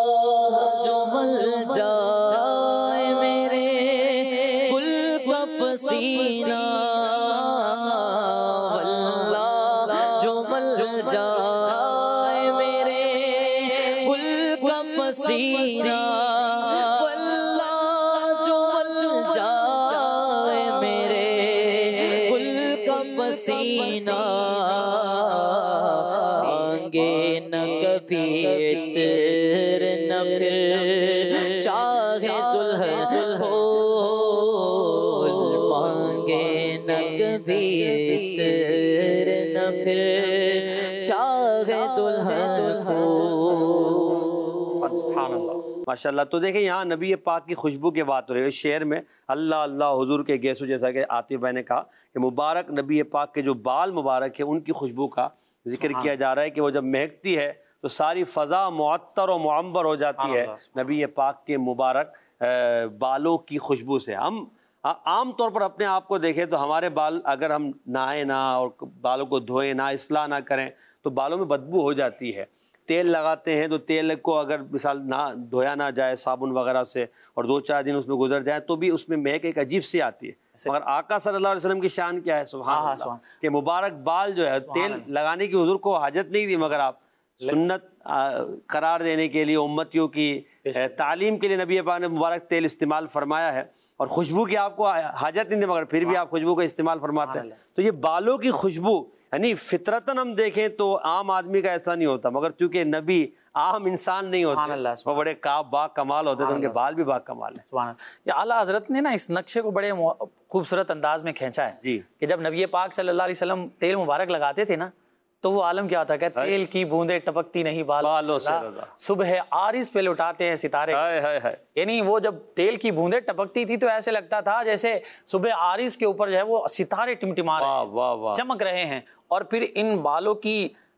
جمل جائے میرے گل کا پسینہ، واللہ جمل جائے میرے گل کا پسینہ، واللہ جمل جائے میرے گل کا پسینہ، مانگے نہ کبھی عطر نہ پھر چاہے دلہن پھول، مانگے نہ کبھی عطر نہ پھر چاہے دلہن پھول۔ سبحان اللہ، ماشاء اللہ۔ تو دیکھیں یہاں نبی پاک کی خوشبو کی بات ہو رہی ہے، شعر میں اللہ اللہ حضور کے گیسو، جیسا کہ عاطف بھائی نے کہا کہ مبارک نبی پاک کے جو بال مبارک ہیں ان کی خوشبو کا ذکر کیا جا رہا ہے کہ وہ جب مہکتی ہے تو ساری فضا معطر و معمبر ہو جاتی ہے نبی پاک کے مبارک بالوں کی خوشبو سے۔ ہم عام طور پر اپنے آپ کو دیکھیں تو ہمارے بال اگر ہم نہائیں نہ اور بالوں کو دھوئیں نہ، اصلاح نہ کریں تو بالوں میں بدبو ہو جاتی ہے۔ تیل لگاتے ہیں تو تیل کو اگر مثال نہ دھویا نہ جائے صابن وغیرہ سے اور دو چار دن اس میں گزر جائے تو بھی اس میں مہک ایک عجیب سی آتی ہے، مگر آقا صلی اللہ علیہ وسلم کی شان کیا ہے، سبحان اللہ، کہ مبارک بال جو ہے تیل لگانے کی حضور کو حاجت نہیں تھی، مگر آپ سنت قرار دینے کے لیے امتیوں کی تعلیم کے لیے نبی پاک نے مبارک تیل استعمال فرمایا ہے، اور خوشبو کی آپ کو حاجت نہیں تھی مگر پھر بھی آپ خوشبو کا استعمال فرماتے ہیں۔ تو یہ بالوں کی خوشبو یعنی فطرتاً ہم دیکھیں تو عام آدمی کا ایسا نہیں ہوتا، مگر چونکہ نبی عام انسان نہیں ہوتے، وہ بڑے کاب با کمال ہوتے تو ان کے بال بھی با کمال ہیں۔ سبحان اللہ۔ یہ اعلیٰ حضرت نے نا اس نقشے کو بڑے خوبصورت انداز میں کھینچا ہے جی، کہ جب نبی پاک صلی اللہ علیہ وسلم تیل مبارک لگاتے تھے نا تو وہ عالم کیا ہوتا ہے کہ تیل کی بوندیں ٹپکتی نہیں بالوں سے، صبح عارض پہ لٹاتے ہیں ستارے، یعنی وہ جب تیل کی بوندیں ٹپکتی تھی تو ایسے لگتا تھا جیسے صبح عارض کے اوپر جو ہے وہ ستارے ٹمٹما رہے ہیں، چمک رہے ہیں۔ اور پھر ان بالوں کی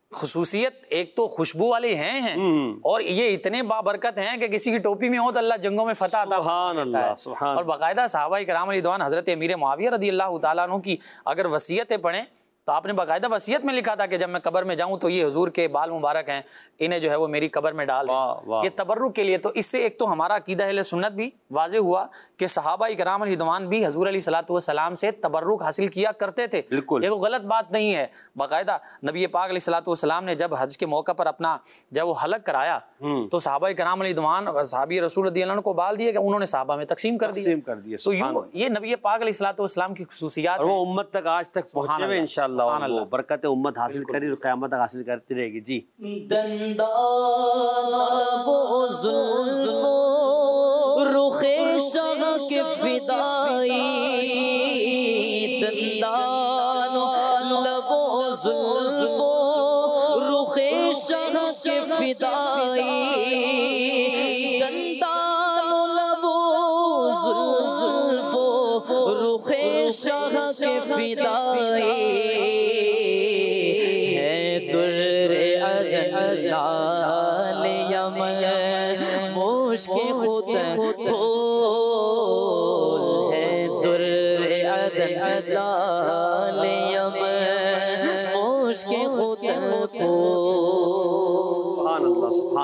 خصوصیت ایک تو خوشبو والے ہیں ہیں اور یہ اتنے بابرکت ہیں کہ کسی کی ٹوپی میں ہو تو اللہ جنگوں میں فتح عطا فرماتا ہے۔ اور باقاعدہ صحابہ کرام علیہ رضوان حضرت امیر معاویہ رضی اللہ تعالیٰ عنہ کی اگر وصیتیں پڑھیں تو آپ نے باقاعدہ وصیت میں لکھا تھا کہ جب میں قبر میں جاؤں تو یہ حضور کے بال مبارک ہیں، انہیں جو ہے وہ میری قبر میں ڈال دیں، یہ تبرک کے لیے۔ تو اس سے ایک تو ہمارا عقیدہ اہل سنت بھی واضح ہوا کہ صحابہ کرام علیہ رضوان بھی حضور علیہ الصلوۃ والسلام سے تبرک حاصل کیا کرتے تھے، یہ کوئی غلط بات نہیں ہے۔ باقاعدہ نبی پاک علیہ الصلوۃ والسلام نے جب حج کے موقع پر اپنا جب وہ حلق کرایا تو صحابہ کرام علیہ رضوان صحابی رسول رضی اللہ عنہ کو بال دیے کہ انہوں نے صحابہ میں تقسیم کر دیا۔ تو یہ نبی پاک علیہ الصلوۃ والسلام کی خصوصیات اور وہ امت تک آج تک پہنچے ہوئے انشاءاللہ، برکت امت حاصل کری اور قیامت تک حاصل کرتی رہے گی۔ جی، دندان لب زلف رخ شاہ کے فدائی، دندان لب زلف رخ شاہ کے فدائی، دندان لب زلف رخ شاہ کے فدائی، لال یمن مشک خود پھول ہے، در عدن لال یمن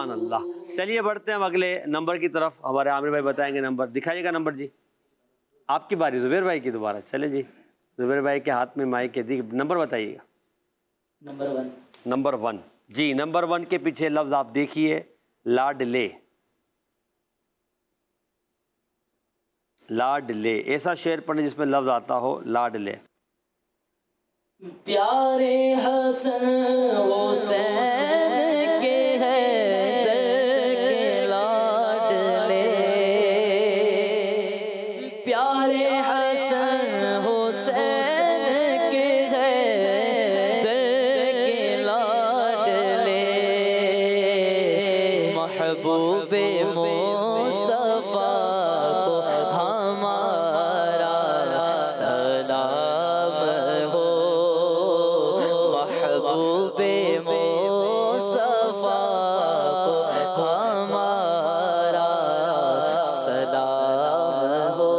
سبحان اللہ. چلیے بڑھتے ہیں ہم اگلے نمبر کی طرف. ہمارے عامر بھائی بتائیں گے نمبر. دکھائیے گا نمبر جی. آپ کی باری زبیر بھائی کی دوبارہ. چلیں جی, زبیر بھائی کے ہاتھ میں مائک ہے, دی نمبر بتائیے گا. Number one. نمبر ون جی. نمبر ون کے پیچھے لفظ آپ دیکھیے, لاڈلے. لاڈلے, ایسا شعر پڑھیں جس میں لفظ آتا ہو لاڈلے. پیارے حسن حسین کے حیدر کے لاڈلے, پیارے حسن حسین کے حیدر کے لاڈلے, محبوب مصطفیٰ کو ہمارا سلام ہو, محبوب مصطفیٰ کو ہمارا سلام ہو.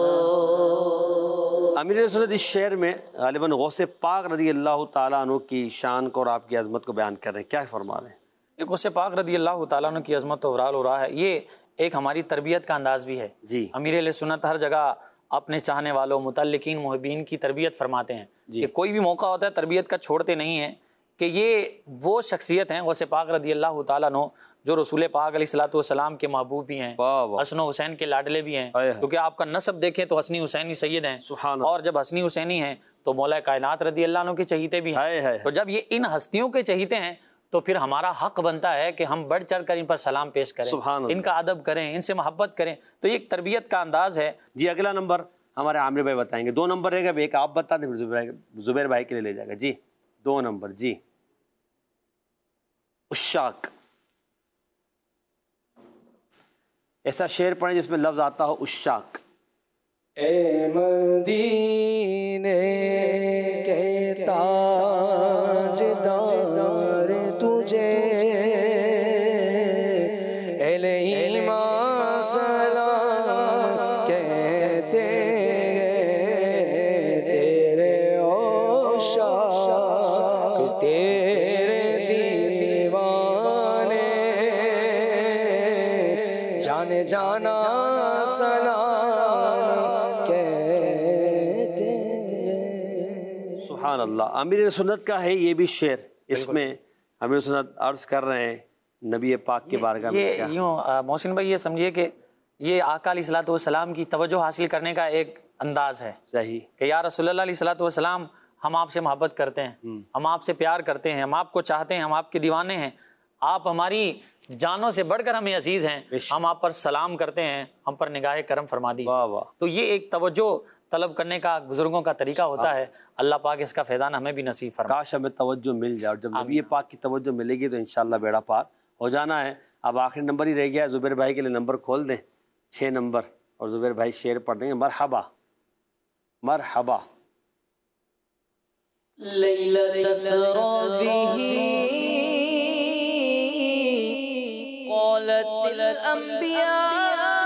امیر سنت اس شعر میں غالباً غوث پاک رضی اللہ تعالیٰ عنہ کی شان کو اور آپ کی عظمت کو بیان کر رہے ہیں. کیا فرما رہے ہیں؟ ایک غوث پاک رضی اللہ تعالیٰ عنہ کی عظمت و ورال ہو رہا ہے. یہ ایک ہماری تربیت کا انداز بھی ہے جی. امیر علیہ سنت ہر جگہ اپنے چاہنے والوں, متعلقین, محبین کی تربیت فرماتے ہیں جی. کہ کوئی بھی موقع ہوتا ہے تربیت کا چھوڑتے نہیں ہیں, کہ یہ وہ شخصیت ہیں غوث پاک رضی اللہ تعالیٰ عنہ جو رسول پاک علیہ الصلوۃ والسلام کے محبوب بھی ہیں, حسن و حسین کے لاڈلے بھی ہیں. کیونکہ آپ کا نسب دیکھیں تو حسنی حسینی سید ہیں, اور جب حسنی حسینی ہیں تو مولا کائنات رضی اللہ عنہ کے چہیتے بھی ہیں. تو جب یہ ان ہستیوں کے چہیتے ہیں تو پھر ہمارا حق بنتا ہے کہ ہم بڑھ چڑھ کر ان پر سلام پیش کریں, ان کا ادب کریں, ان سے محبت کریں. تو یہ ایک تربیت کا انداز ہے. جی اگلا نمبر ہمارے عامر بھائی بتائیں گے. دو نمبر رہے گا, ایک آپ بتا دیں, زبیر بھائی کے لیے لے جائے گا. جی دو نمبر. جی عشاق, ایسا شعر پڑھیں جس میں لفظ آتا ہو عشاق. اے مدینے کے تاجدار تجھے علیہما سلام کہتے ہیں, تیرے عشاق تیرے دیوانے جانے جانا سلام کہتے ہیں. سبحان اللہ. امیر سنت کا ہے یہ بھی شعر. اس میں امیر سنت عرض کر رہے ہیں نبی پاک کے بارگاہ میں. یہ یوں محسن بھائی یہ سمجھیے کہ یہ آقا علیہ الصلوۃ والسلام کی توجہ حاصل کرنے کا ایک انداز ہے. صحیح کہ یا رسول اللہ علیہ الصلوۃ والسلام, ہم آپ سے محبت کرتے ہیں, ہم آپ سے پیار کرتے ہیں, ہم آپ کو چاہتے ہیں, ہم آپ کے دیوانے ہیں, آپ ہماری جانوں سے بڑھ کر ہمیں عزیز ہیں, ہم آپ پر سلام کرتے ہیں, ہم پر نگاہ کرم فرما دیجیے. تو یہ ایک توجہ طلب کرنے کا بزرگوں کا طریقہ ہوتا ہے. اللہ پاک اس کا فیضان ہمیں بھی نصیب فرمائے. کاش ہمیں توجہ مل جائے, اور جب نبی پاک کی توجہ ملے گی تو انشاءاللہ بیڑا پار ہو جانا ہے. اب آخری نمبر ہی رہ گیا ہے, زبیر بھائی کے لیے نمبر کھول دیں, چھ نمبر, اور زبیر بھائی شعر پڑھ دیں گے. مرحبا مرحبا. لیلۃ اسری بہ قالت الانبیاء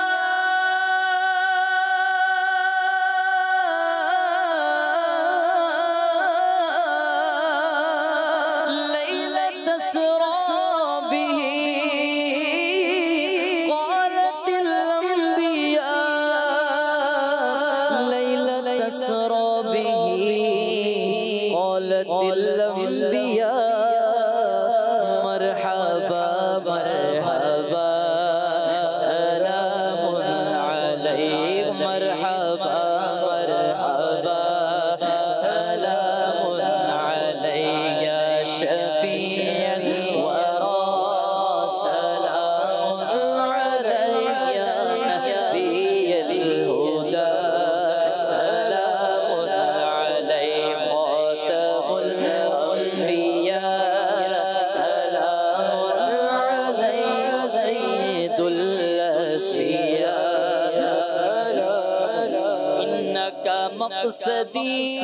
مقصدی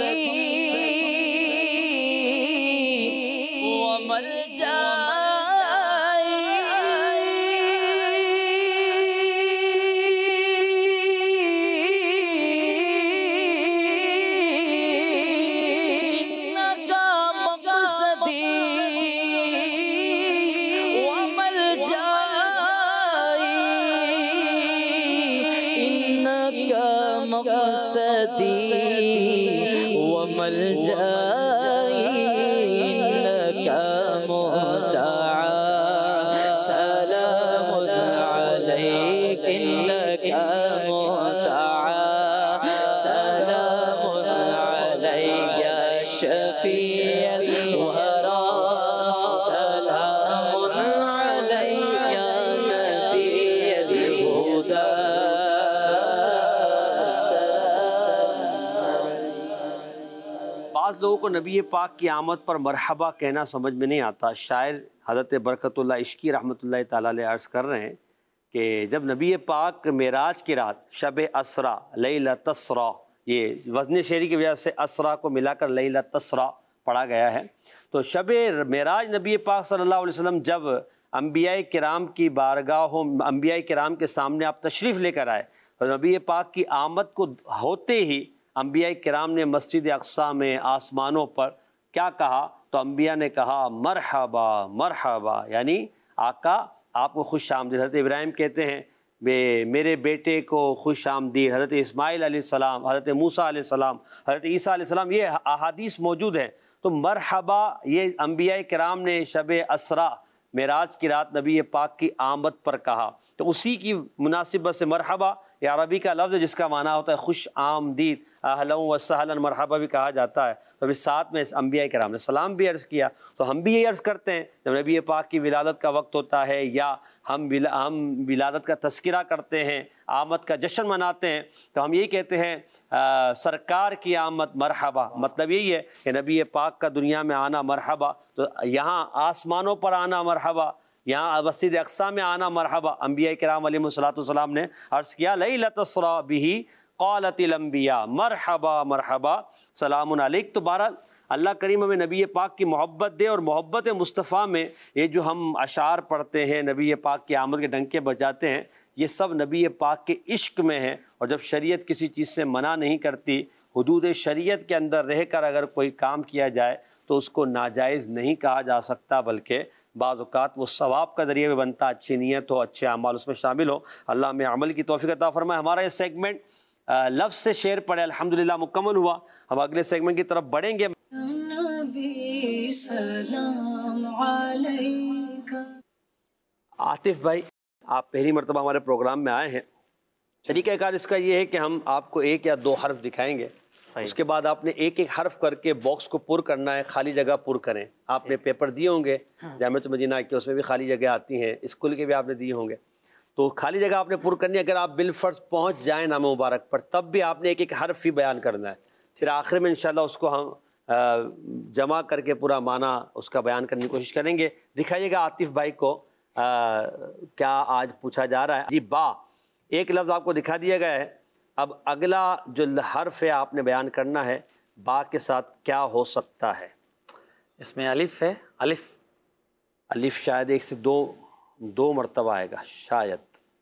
وملجائی مقصدي وملجأي إنك مدعى سلام عليك إنك مدعى سلام عليك يا شفيع الورى سلام عليك يا نبي الهدى بعض لوگوں کو نبی پاک کی آمد پر مرحبا کہنا سمجھ میں نہیں آتا. شاعر حضرت برکت اللہ عشقی رحمۃ اللہ تعالیٰ علیہ عرض کر رہے ہیں کہ جب نبی پاک معراج کی رات شب اسرا لیلۃ اسرا، یہ وزن شعری کی وجہ سے اسرا کو ملا کر لیلۃ اسرا پڑھا گیا ہے، تو شب معراج نبی پاک صلی اللہ علیہ وسلم جب انبیاء کرام کی بارگاہوں انبیاء کرام کے سامنے آپ تشریف لے کر آئے، اور نبی پاک کی آمد کو ہوتے ہی انبیاء کرام نے مسجد اقصیٰ میں آسمانوں پر کیا کہا؟ تو انبیاء نے کہا مرحبا مرحبا، یعنی آقا آپ کو خوش آمدید. حضرت ابراہیم کہتے ہیں بے میرے بیٹے کو خوش آمدید، حضرت اسماعیل علیہ السلام، حضرت موسیٰ علیہ السلام، حضرت عیسیٰ علیہ السلام، یہ احادیث موجود ہیں. تو مرحبا یہ انبیاء کرام نے شب اسرا معراج کی رات نبی پاک کی آمد پر کہا، تو اسی کی مناسبت سے مرحبا یہ عربی کا لفظ ہے جس کا معنی ہوتا ہے خوش آمدید، اہلا و سہلا مرحبا بھی کہا جاتا ہے. تو ابھی ساتھ میں انبیاء کرام نے سلام بھی عرض کیا. تو ہم بھی یہی عرض کرتے ہیں جب نبی پاک کی ولادت کا وقت ہوتا ہے یا ہم ہم ولادت کا تذکرہ کرتے ہیں، آمد کا جشن مناتے ہیں، تو ہم یہی کہتے ہیں سرکار کی آمد مرحبا. مطلب یہی ہے کہ نبی پاک کا دنیا میں آنا مرحبا. تو یہاں آسمانوں پر آنا مرحبا، یہاں مسجد اقصیٰ میں آنا مرحبا. انبیاء کرام علیہ الصلوۃ والسلام نے عرض کیا لیلۃ اسرا بہ قالت الانبیاء مرحبا مرحبا سلام علیک. تو بہرحال اللہ کریم ہمیں نبی پاک کی محبت دے، اور محبت مصطفیٰ میں یہ جو ہم اشعار پڑھتے ہیں، نبی پاک کی آمد کے ڈنکے بجاتے ہیں، یہ سب نبی پاک کے عشق میں ہیں. اور جب شریعت کسی چیز سے منع نہیں کرتی، حدود شریعت کے اندر رہ کر اگر کوئی کام کیا جائے تو اس کو ناجائز نہیں کہا جا سکتا، بلکہ بعض اوقات وہ ثواب کا ذریعہ بھی بنتا، اچھی نیت ہو، اچھے اعمال اس میں شامل ہو. اللہ ہمیں عمل کی توفیق عطا فرمائے. ہمارا یہ سیگمنٹ لفظ سے شعر پڑھے الحمدللہ مکمل ہوا. ہم اگلے سیگمنٹ کی طرف بڑھیں گے. نبی سلام علیکہ. عاطف بھائی، آپ پہلی مرتبہ ہمارے پروگرام میں آئے ہیں. طریقہ کار اس کا یہ ہے کہ ہم آپ کو ایک یا دو حرف دکھائیں گے، اس کے بعد آپ نے ایک ایک حرف کر کے باکس کو پر کرنا ہے، خالی جگہ پر کریں. آپ نے پیپر دیے ہوں گے جامعۃ المدینہ کے، اس میں بھی خالی جگہ آتی ہیں، اسکول کے بھی آپ نے دیے ہوں گے. تو خالی جگہ آپ نے پر کرنی ہے. اگر آپ بالفرض پہنچ جائیں نام مبارک پر، تب بھی آپ نے ایک ایک حرف ہی بیان کرنا ہے. پھر آخر میں انشاءاللہ اس کو ہم جمع کر کے پورا معنی اس کا بیان کرنے کی کوشش کریں گے. دکھائیے گا عاطف بھائی کو کیا آج پوچھا جا رہا ہے. جی با، ایک لفظ آپ کو دکھا دیا گیا ہے. اب اگلا جو حرف ہے آپ نے بیان کرنا ہے، با کے ساتھ کیا ہو سکتا ہے؟ اس میں الف ہے. الف الف شاید ایک سے دو دو مرتبہ آئے گا شاید.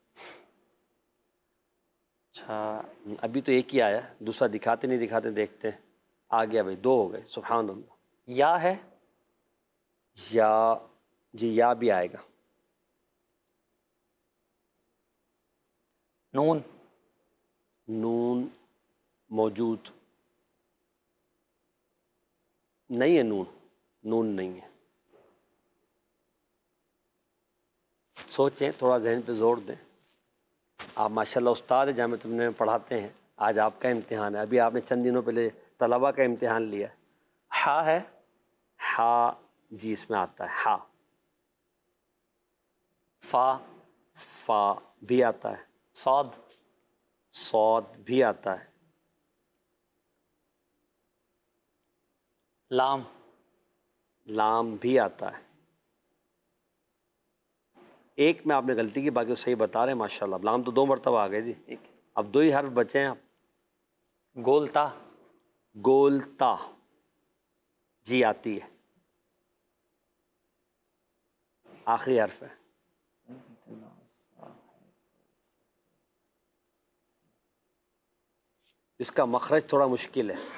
اچھا، ابھی تو ایک ہی آیا، دوسرا دکھاتے نہیں دکھاتے دیکھتے ہیں. آ گیا بھائی، دو ہو گئے. سبحان اللہ. یا ہے. یا جی یا بھی آئے گا. نون. نون موجود نہیں ہے. نون نون نہیں ہے. سوچیں، تھوڑا ذہن پہ زور دیں. آپ ماشاءاللہ استاد ہیں، جامعۃ المدینہ میں پڑھاتے ہیں. آج آپ کا امتحان ہے. ابھی آپ نے چند دنوں پہلے طلبہ کا امتحان لیا. ہا ہے. ہا جی اس میں آتا ہے. ہا. فا. فا بھی آتا ہے. صاد. صاد بھی آتا ہے. لام. لام بھی آتا ہے. ایک میں آپ نے غلطی کی، باقی صحیح بتا رہے ہیں ماشاءاللہ. لام تو دو مرتبہ آ گئے جی. اب دو ہی حرف بچے ہیں. آپ گولتا. گولتا جی آتی ہے. آخری حرف ہے. اس کا مخرج تھوڑا مشکل ہے.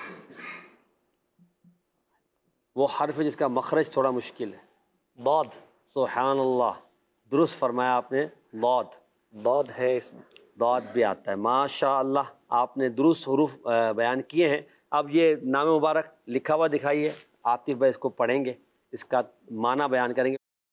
وہ حرف ہے جس کا مخرج تھوڑا مشکل ہے. ضاد. سبحان اللہ، درست فرمایا آپ نے. ضاد. ضاد ہے اس میں. دعات بھی آتا ہے۔ ماشاء اللہ آپ نے درست حروف بیان کیے ہیں۔ اب یہ نام مبارک لکھا ہوا دکھائیے، عاطف بھائی اس کو پڑھیں گے، اس کا معنی بیان کریں گے۔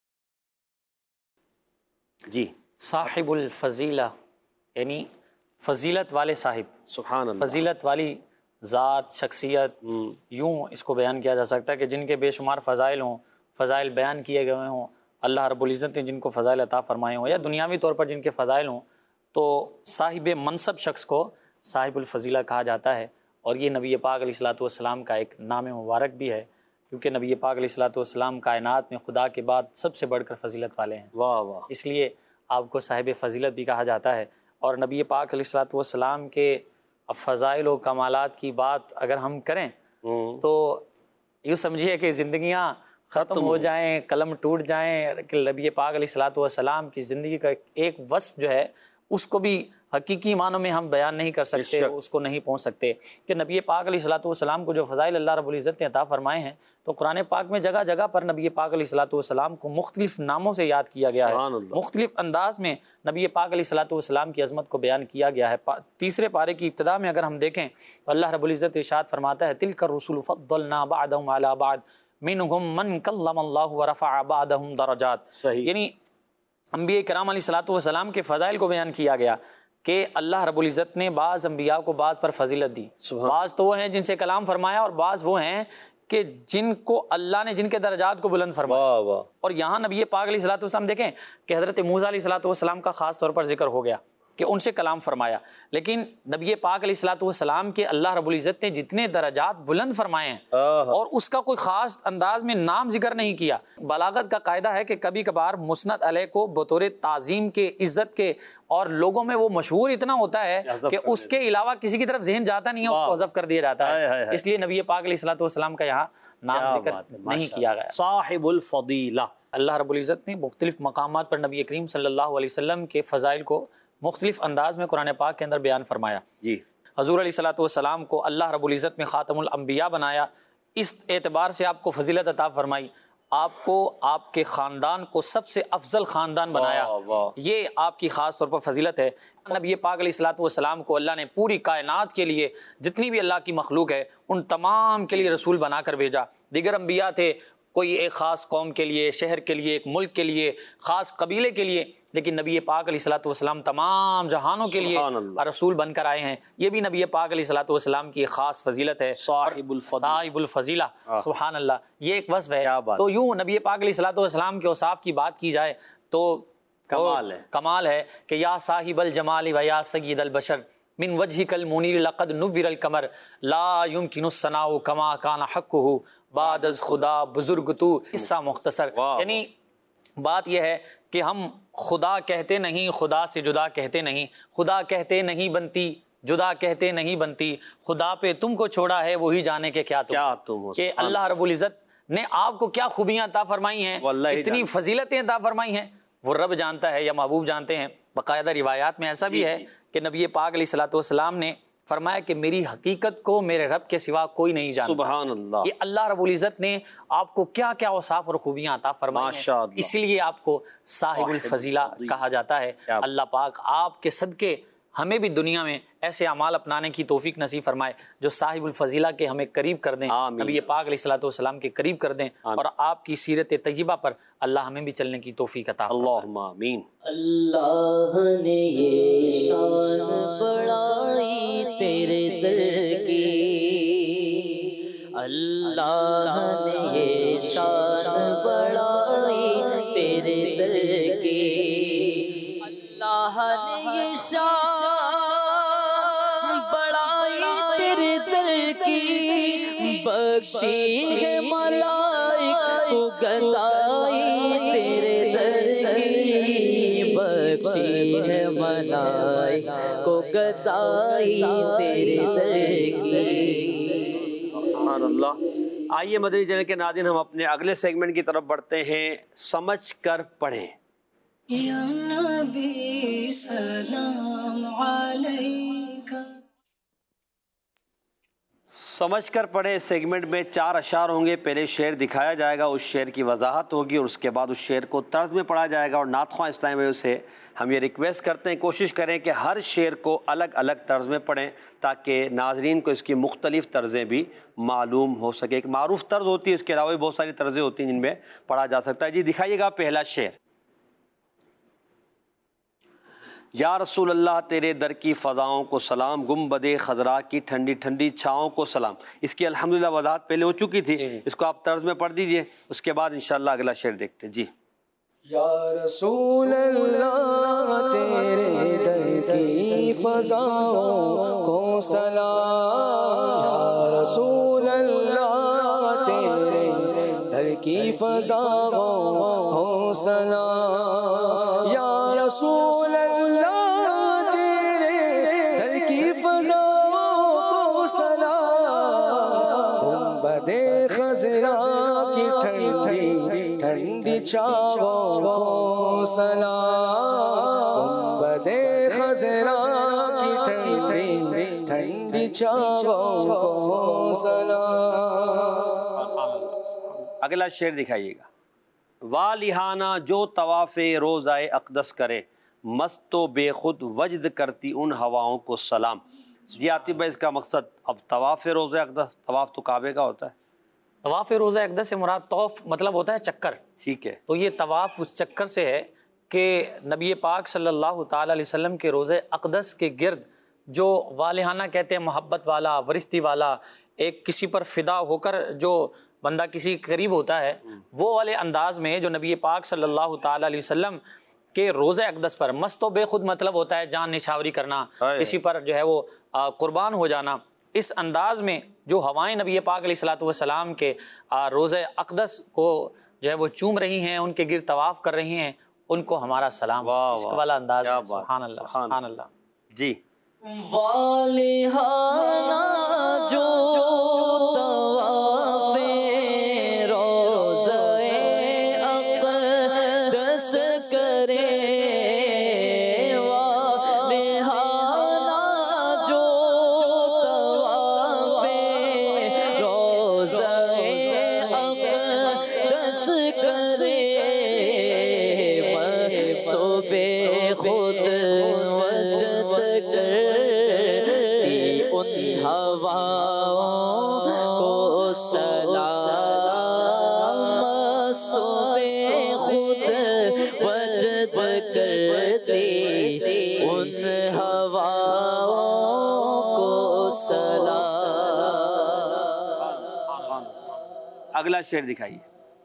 جی۔ صاحب الفضیلہ یعنی فضیلت والے صاحب، سبحان اللہ۔ فضیلت والی ذات، شخصیت، یوں اس کو بیان کیا جا سکتا ہے کہ جن کے بے شمار فضائل ہوں، فضائل بیان کیے گئے ہوں، اللہ رب العزت نے جن کو فضائل عطا فرمائے ہوں، یا دنیاوی طور پر جن کے فضائل ہوں، تو صاحب منصب شخص کو صاحب الفضیلہ کہا جاتا ہے۔ اور یہ نبی پاک علیہ الصلوۃ والسلام کا ایک نام مبارک بھی ہے، کیونکہ نبی پاک علیہ الصلوۃ والسلام کائنات میں خدا کے بعد سب سے بڑھ کر فضیلت والے ہیں۔ واہ واہ۔ اس لیے آپ کو صاحب فضیلت بھی کہا جاتا ہے۔ اور نبی پاک علیہ الصلوۃ والسلام کے فضائل و کمالات کی بات اگر ہم کریں تو یوں سمجھیے کہ زندگیاں ختم ہو جائیں، قلم ٹوٹ جائیں کہ نبی پاک علیہ الصلوۃ والسلام کی زندگی کا ایک وصف جو ہے اس کو بھی حقیقی معنوں میں ہم بیان نہیں کر سکتے، اس کو نہیں پہنچ سکتے کہ نبی پاک علیہ الصلوۃ والسلام کو جو فضائل اللہ رب العزت نے عطا فرمائے ہیں، تو قرآن پاک میں جگہ جگہ پر نبی پاک علیہ الصلوۃ والسلام کو مختلف ناموں سے یاد کیا گیا ہے، مختلف انداز میں نبی پاک علیہ الصلوۃ والسلام کی عظمت کو بیان کیا گیا ہے۔ تیسرے پارے کی ابتدا میں اگر ہم دیکھیں تو اللہ رب العزت ارشاد فرماتا ہے تلک الرسل فضلنا بعضهم علی بعض منهم من کلم اللہ ورفع بعضهم درجات۔ یعنی انبیاء کرام علیہ الصلوۃ والسلام کے فضائل کو بیان کیا گیا کہ اللہ رب العزت نے بعض انبیاء کو بعض پر فضیلت دی، بعض تو وہ ہیں جن سے کلام فرمایا، اور بعض وہ ہیں کہ جن کو اللہ نے جن کے درجات کو بلند فرمایا۔ اور یہاں نبی پاک علیہ الصلوۃ والسلام دیکھیں کہ حضرت موسیٰ علیہ الصلوۃ والسلام کا خاص طور پر ذکر ہو گیا کہ ان سے کلام فرمایا، لیکن نبی پاک علیہ الصلوۃ والسلام کے اللہ رب العزت نے جتنے درجات بلند فرمائے ہیں اور اس کا کوئی خاص انداز میں نام ذکر نہیں کیا۔ بلاغت کا قاعدہ ہے کہ کبھی کبھار مسند علیہ کو بطور تعظیم کے، عزت کے، اور لوگوں میں وہ مشہور اتنا ہوتا ہے کہ اس کے علاوہ کسی کی طرف ذہن جاتا نہیں ہے، اس کو حذف کر دیا جاتا ہے، اس لیے نبی پاک علیہ الصلوۃ والسلام کا یہاں نام ذکر نہیں کیا گیا۔ صاحب الفضیلہ، اللہ رب العزت نے مختلف مقامات پر نبی کریم صلی اللہ علیہ وسلم کے فضائل کو مختلف انداز میں قرآن پاک کے اندر بیان فرمایا۔ جی، حضور علیہ الصلوۃ والسلام کو اللہ رب العزت میں خاتم الانبیاء بنایا، اس اعتبار سے آپ کو فضیلت عطا فرمائی، آپ کو، آپ کے خاندان کو سب سے افضل خاندان بنایا، یہ آپ کی خاص طور پر فضیلت ہے۔ نبی پاک علیہ الصلوۃ والسلام کو اللہ نے پوری کائنات کے لیے، جتنی بھی اللہ کی مخلوق ہے ان تمام کے لیے رسول بنا کر بھیجا۔ دیگر انبیاء تھے کوئی ایک خاص قوم کے لیے، شہر کے لیے، ایک ملک کے لیے، خاص قبیلے کے لیے، لیکن نبی پاک علیہ الصلوۃ والسلام تمام جہانوں کے لیے رسول بن کر آئے ہیں۔ یہ بھی نبی پاک علیہ الصلوۃ والسلام کی خاص فضیلت ہے، صاحب صاحب الفضیلہ، سبحان اللہ، یہ ایک وصف ہے۔ تو یوں نبی پاک علیہ الصلوۃ والسلام کے اوصاف کی بات کی جائے تو کمال ہے، کمال ہے کہ یا صاحب الجمال و یا سید البشر من وجهك المنیر لقد نور القمر لا يمكن الثناء كما كان حقه بعد از خدا بزرگ تو۔ قصہ مختصر، یعنی بات یہ ہے کہ ہم خدا کہتے نہیں، خدا سے جدا کہتے نہیں، خدا کہتے نہیں بنتی، جدا کہتے نہیں بنتی، خدا پہ تم کو چھوڑا ہے وہی جانے کے کیا تم، کہ اللہ رب العزت نے آپ کو کیا خوبیاں عطا فرمائی ہیں، اتنی فضیلتیں عطا فرمائی ہیں، وہ رب جانتا ہے یا محبوب جانتے ہیں۔ باقاعدہ روایات میں ایسا بھی ہے کہ نبی پاک علیہ الصلوۃ والسلام نے فرمایا کہ میری حقیقت کو میرے رب کے سوا کوئی نہیں جانتا۔ سبحان اللہ، یہ اللہ رب العزت نے آپ کو کیا کیا اوصاف اور خوبیاں عطا فرمائی ہیں، اسی لیے آپ کو صاحب الفضیلہ کہا جاتا ہے۔ اللہ پاک آپ کے صدقے ہمیں بھی دنیا میں ایسے اعمال اپنانے کی توفیق نصیب فرمائے جو صاحب الفضیلہ کے ہمیں قریب کر دیں، نبی پاک علیہ الصلوۃ والسلام کے قریب کر دیں، اور آپ کی سیرت طیبہ پر اللہ ہمیں بھی چلنے کی توفیق عطا فرمائے۔ اللہم آمین۔ اللہ نے یہ شان بڑھائی تیرے در کی، اللہ نے یہ شان بڑھائی تیرے در کی، اللہ نے یہ شان بخشی ہے ملائک کو گدائی تیرے در کی، بخشی ہے ملائک کو گدائی تیرے در کی۔ سبحان اللہ۔ آئیے مدنی چینل کے ناظرین ہم اپنے اگلے سیگمنٹ کی طرف بڑھتے ہیں، سمجھ کر پڑھیں۔ یا نبی سلام علیکہ، سمجھ کر پڑھے. اس سیگمنٹ میں چار اشعار ہوں گے. پہلے شعر دکھایا جائے گا, اس شعر کی وضاحت ہوگی, اور اس کے بعد اس شعر کو طرز میں پڑھا جائے گا. اور نعت خواں اسلامی بھائیوں سے ہم یہ ریکویسٹ کرتے ہیں, کوشش کریں کہ ہر شعر کو الگ الگ طرز میں پڑھیں تاکہ ناظرین کو اس کی مختلف طرزیں بھی معلوم ہو سکے. ایک معروف طرز ہوتی ہے, اس کے علاوہ بھی بہت ساری طرزیں ہوتی ہیں جن میں پڑھا جا سکتا ہے. جی دکھائیے گا پہلا شعر. یا رسول اللہ تیرے در کی فضاؤں کو سلام, گنبد خضرا کی ٹھنڈی ٹھنڈی چھاؤں کو سلام. اس کی الحمدللہ وضاحت پہلے ہو چکی تھی, اس کو آپ طرز میں پڑھ دیجئے, اس کے بعد انشاءاللہ اگلا شعر دیکھتے ہیں. جی یا رسول اللہ تیرے در کی فضاؤں کو سلام, یا رسول اللہ تیرے در کی فضاؤں کو سلام, یا رسول اللہ تیرے در کی فضاؤں کو سلام, گنبد خضرا کی ٹھنڈی ٹھنڈی چھاؤں کو سلام, گنبد خضرا کی ٹھنڈی ٹھنڈی چھاؤں کو سلام. اگلا شعر دکھائیے گا. والہانہ جو طواف روضہ اقدس کرے, مست و بے خود وجد کرتی ان ہواؤں کو سلام. جی عاطف بھائی اس کا مقصد اب طواف روضہ اقدس, طواف تو کعبے کا ہوتا ہے. طواف روضہ اقدس سے مراد طوف مطلب ہوتا ہے چکر. ٹھیک ہے, تو یہ طواف اس چکر سے ہے کہ نبی پاک صلی اللہ تعالی علیہ وسلم کے روضہ اقدس کے گرد جو والہانہ کہتے ہیں محبت والا, ورثتی والا, ایک کسی پر فدا ہو کر جو بندہ کسی قریب ہوتا ہے, وہ والے انداز میں جو نبی پاک صلی اللہ تعالی علیہ وسلم کے روضہ اقدس پر مست و بے خود مطلب ہوتا ہے جان نشاوری کرنا, کسی پر جو ہے وہ قربان ہو جانا. اس انداز میں جو ہوائیں نبی پاک علیہ الصلوۃ والسلام کے روضہ اقدس کو جو ہے وہ چوم رہی ہیں, ان کے گرد طواف کر رہی ہیں, ان کو ہمارا سلام. اس والا انداز ہے. سبحان اللہ سبحان اللہ. جی والہانہ جو طواف روضہ اقدس کرے, اگلا شعر دکھائیے.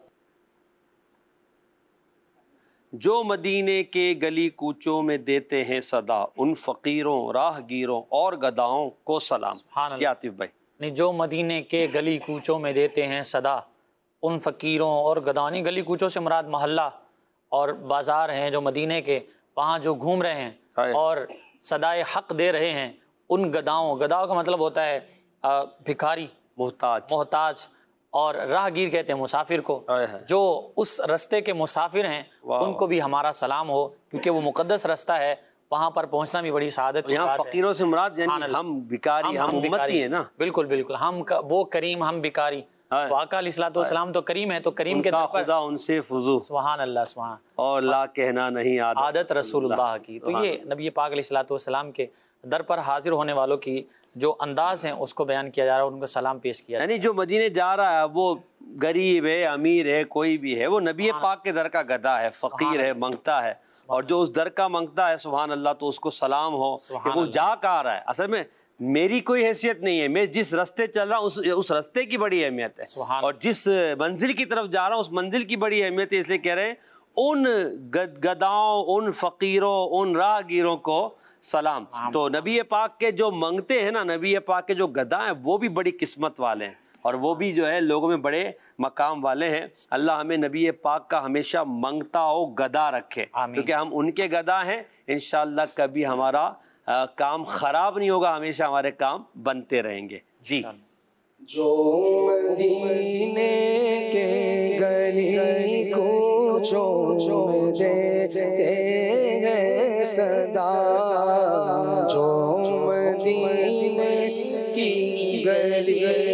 جو مدینے کے گلی کوچوں میں دیتے ہیں صدا, ان فقیروں راہ گیروں اور گداؤں کو سلام. یہ عاطف بھائی نہیں, جو مدینے کے گلی کوچوں میں دیتے ہیں صدا, ان فقیروں اور گداؤں. گلی کوچوں سے مراد محلہ اور بازار ہیں جو مدینے کے, وہاں جو گھوم رہے ہیں اور صدائے حق دے رہے ہیں, ان گداؤں. گداؤں کا مطلب ہوتا ہے بھکاری, محتاج محتاج اور راہ گیر کہتے ہیں مسافر کو. جو اس رستے کے مسافر ہیں ان کو بھی ہمارا سلام ہو, کیونکہ وہ مقدس رستہ ہے, وہاں پر پہنچنا بھی بڑی سعادت کی بات ہے. یہاں فقیروں سے مراد یعنی ہم بھکاری, ہم امتی ہیں نا. بالکل بالکل, ہم وہ کریم ہم بھکاری. آقا علیہ الصلوۃ والسلام تو کریم ہے, تو کریم کے در پر خدا ان سے فضو. سبحان اللہ سبحان. اور لا کہنا نہیں عادت رسول اللہ کی. تو یہ نبی پاک علیہ الصلوۃ والسلام کے در پر حاضر ہونے والوں کی جو انداز ہیں اس کو بیان کیا جا رہا ہے, ان کو سلام پیش کیا. یعنی جو مدینے جا رہا ہے وہ غریب ہے, امیر ہے, کوئی بھی ہے, وہ نبی پاک کے در کا گدا ہے, فقیر ہے, منگتا ہے. اور جو اس در کا منگتا ہے سبحان اللہ, تو اس کو سلام ہو کہ وہ جا کے آ رہا ہے. اصل میں میری کوئی حیثیت نہیں ہے, میں جس رستے چل رہا ہوں اس اس رستے کی بڑی اہمیت ہے, اور جس منزل کی طرف جا رہا ہوں اس منزل کی بڑی اہمیت ہے. اس لیے کہہ رہے ہیں ان گداؤں, ان فقیروں, ان راہ گیروں کو سلام. تو نبی پاک کے جو منگتے ہیں نا, نبی پاک کے جو گدا ہیں, وہ بھی بڑی قسمت والے ہیں, اور وہ بھی جو ہے لوگوں میں بڑے مقام والے ہیں. اللہ ہمیں نبی پاک کا ہمیشہ منگتا ہو گدا رکھے, کیونکہ ہم ان کے گدا ہیں. انشاءاللہ کبھی ہمارا آ, کام خراب نہیں ہوگا, ہمیشہ ہمارے کام بنتے رہیں گے. جی جو مدینے کے گلی کوچوں میں دیتے ہیں صدا, جو مدینے کی گلی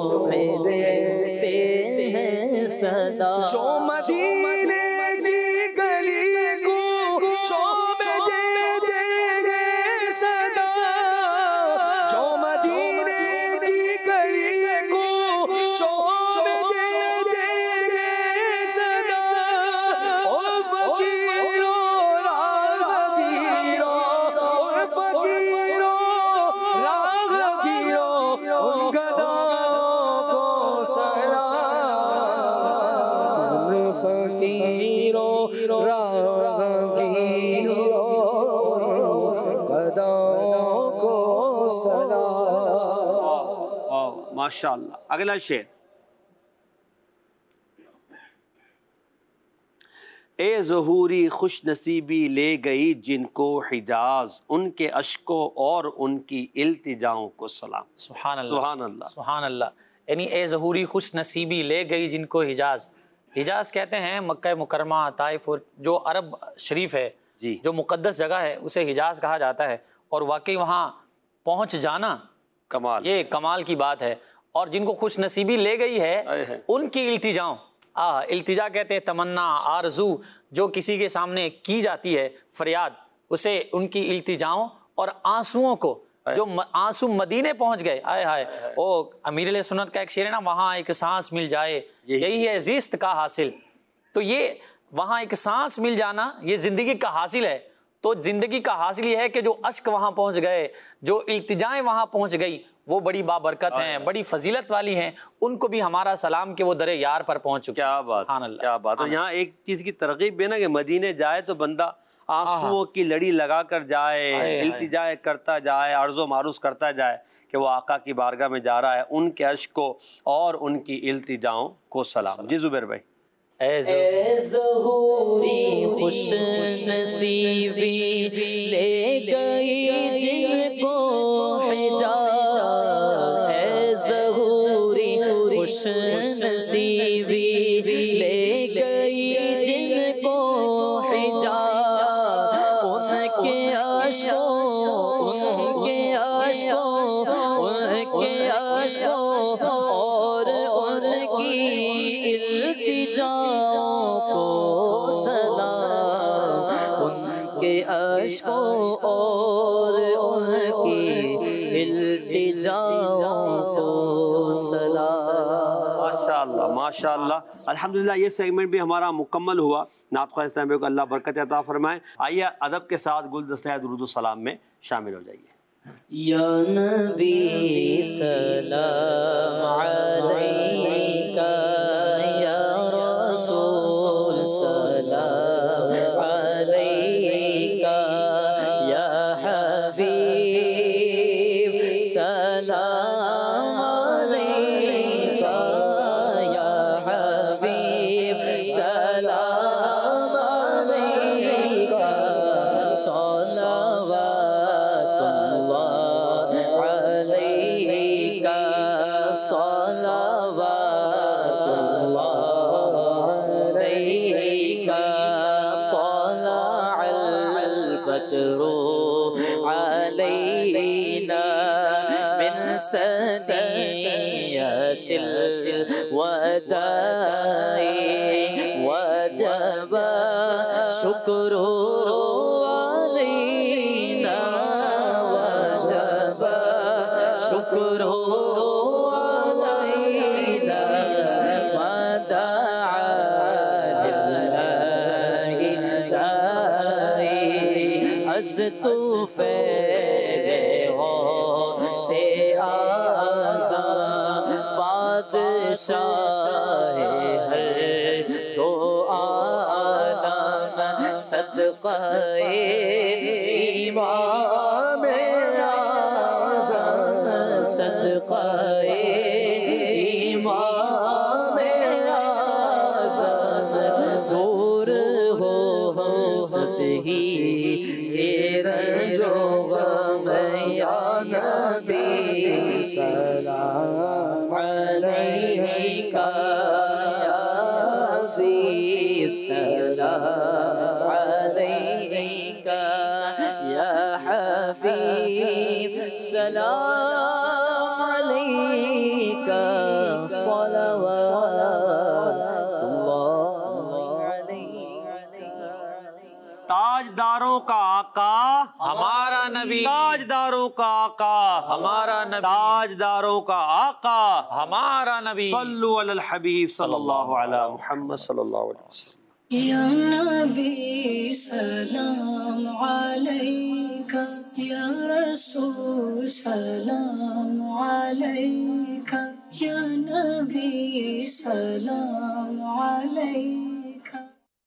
چوم دیتے ہیں صدا جو مدینے کی گلی کو چوم دیتے ہیں صدا جو مدینے کی گلی کو چوم دیتے ہیں صدا اور فقیروں راہگیروں اور فقیروں راہگیروں ان گداؤں کو سلام فقیروں راہگیروں گداؤں کو سلام. ماشاء اللہ. اگلا شعر. اے ظہوری خوش نصیبی لے گئی جن کو حجاز ان کے اشکوں اور ان کی التجاؤں کو سلام. سبحان اللہ سبحان اللہ. سبحان اللہ. یعنی اے ظہوری خوش نصیبی لے گئی جن کو حجاز. حجاز کہتے ہیں مکہ مکرمہ طائف اور جو عرب شریف ہے جی. جو مقدس جگہ ہے اسے حجاز کہا جاتا ہے اور واقعی وہاں پہنچ جانا کمال. یہ کمال کی بات ہے. اور جن کو خوش نصیبی لے گئی ہے ان کی التجاؤں. آ التجا کہتے ہیں تمنا آرزو جو کسی کے سامنے کی جاتی ہے فریاد اسے ان کی التجاؤں اور آنسوؤں کو جو آنسو مدینے پہنچ گئے. آئے ہائے او امیر علیہ سنت کا ایک شعر ہے نا وہاں ایک سانس مل جائے یہی ہے زیست کا حاصل. تو یہ وہاں ایک سانس مل جانا یہ زندگی کا حاصل ہے. تو زندگی کا حاصل یہ ہے کہ جو اشک وہاں پہنچ گئے جو التجائیں وہاں پہنچ گئی وہ بڑی بابرکت ہیں بڑی فضیلت والی ہیں. ان کو بھی ہمارا سلام کہ وہ در یار پر پہنچ چکے. کیا بات کیا بات. اور یہاں ایک چیز کی ترغیب ہے نا کہ مدینے جائے تو بندہ آنسوؤں کی لڑی لگا کر جائے التجائے کرتا جائے عرض و معروض کرتا جائے کہ وہ آقا کی بارگاہ میں جا رہا ہے. ان کے اشکوں اور ان کی التجاؤں کو سلام. جی زبیر بھائی. اے ظہوری خوش نصیبی لے گئی جن کو حجاز. اے ظہوری خوش نصیبی لے گئی جن کو حجاز. ان کے اشکوں ان کے اشکوں ان کے اشکوں اور ان کی التجاؤں کو سلام. ان کے اشکوں اور ان کی التجاؤں کو سلام. ماشاء اللہ ماشاء اللہ. الحمدللہ یہ سیگمنٹ بھی ہمارا مکمل ہوا. نعت خواہ اسلام بھائی کو اللہ برکت عطا فرمائے. آئیے ادب کے ساتھ گلدستہ درود و سلام میں شامل ہو جائیے. یا نبی سلام علیکہ یا رسول سلام علیکہ یا حبیب سلام علیکہ یا حبیب سلام علیکہ صلوات اللہ علیکہ صلوات اللہ علیکہ طلع البدر علینا من ثنیۃ الوداع وجب شکر علینا وجب شکر علینا ودعا للہ داعی از تو پھیلے ہو سے آزاں بادشاہ ہر دو عالم صدقہ امام اعظم صدقہ امام اعظم دور ہو ہم سب ہی یہ رنج و غم یا نبی سلام علیکہ یا حبیب سلام علیکہ یا حبیب سلام علیکہ کا ہمارا نبی، تاجداروں کا آقا ہمارا نبی، تاجداروں کا آقا ہمارا نبی۔ صلو علی الحبیب صلی اللہ علی محمد صلی اللہ علیہ وسلم۔ یا نبی سلام علیکہ، یا رسول سلام علیکہ، یا نبی سلام علیکہ۔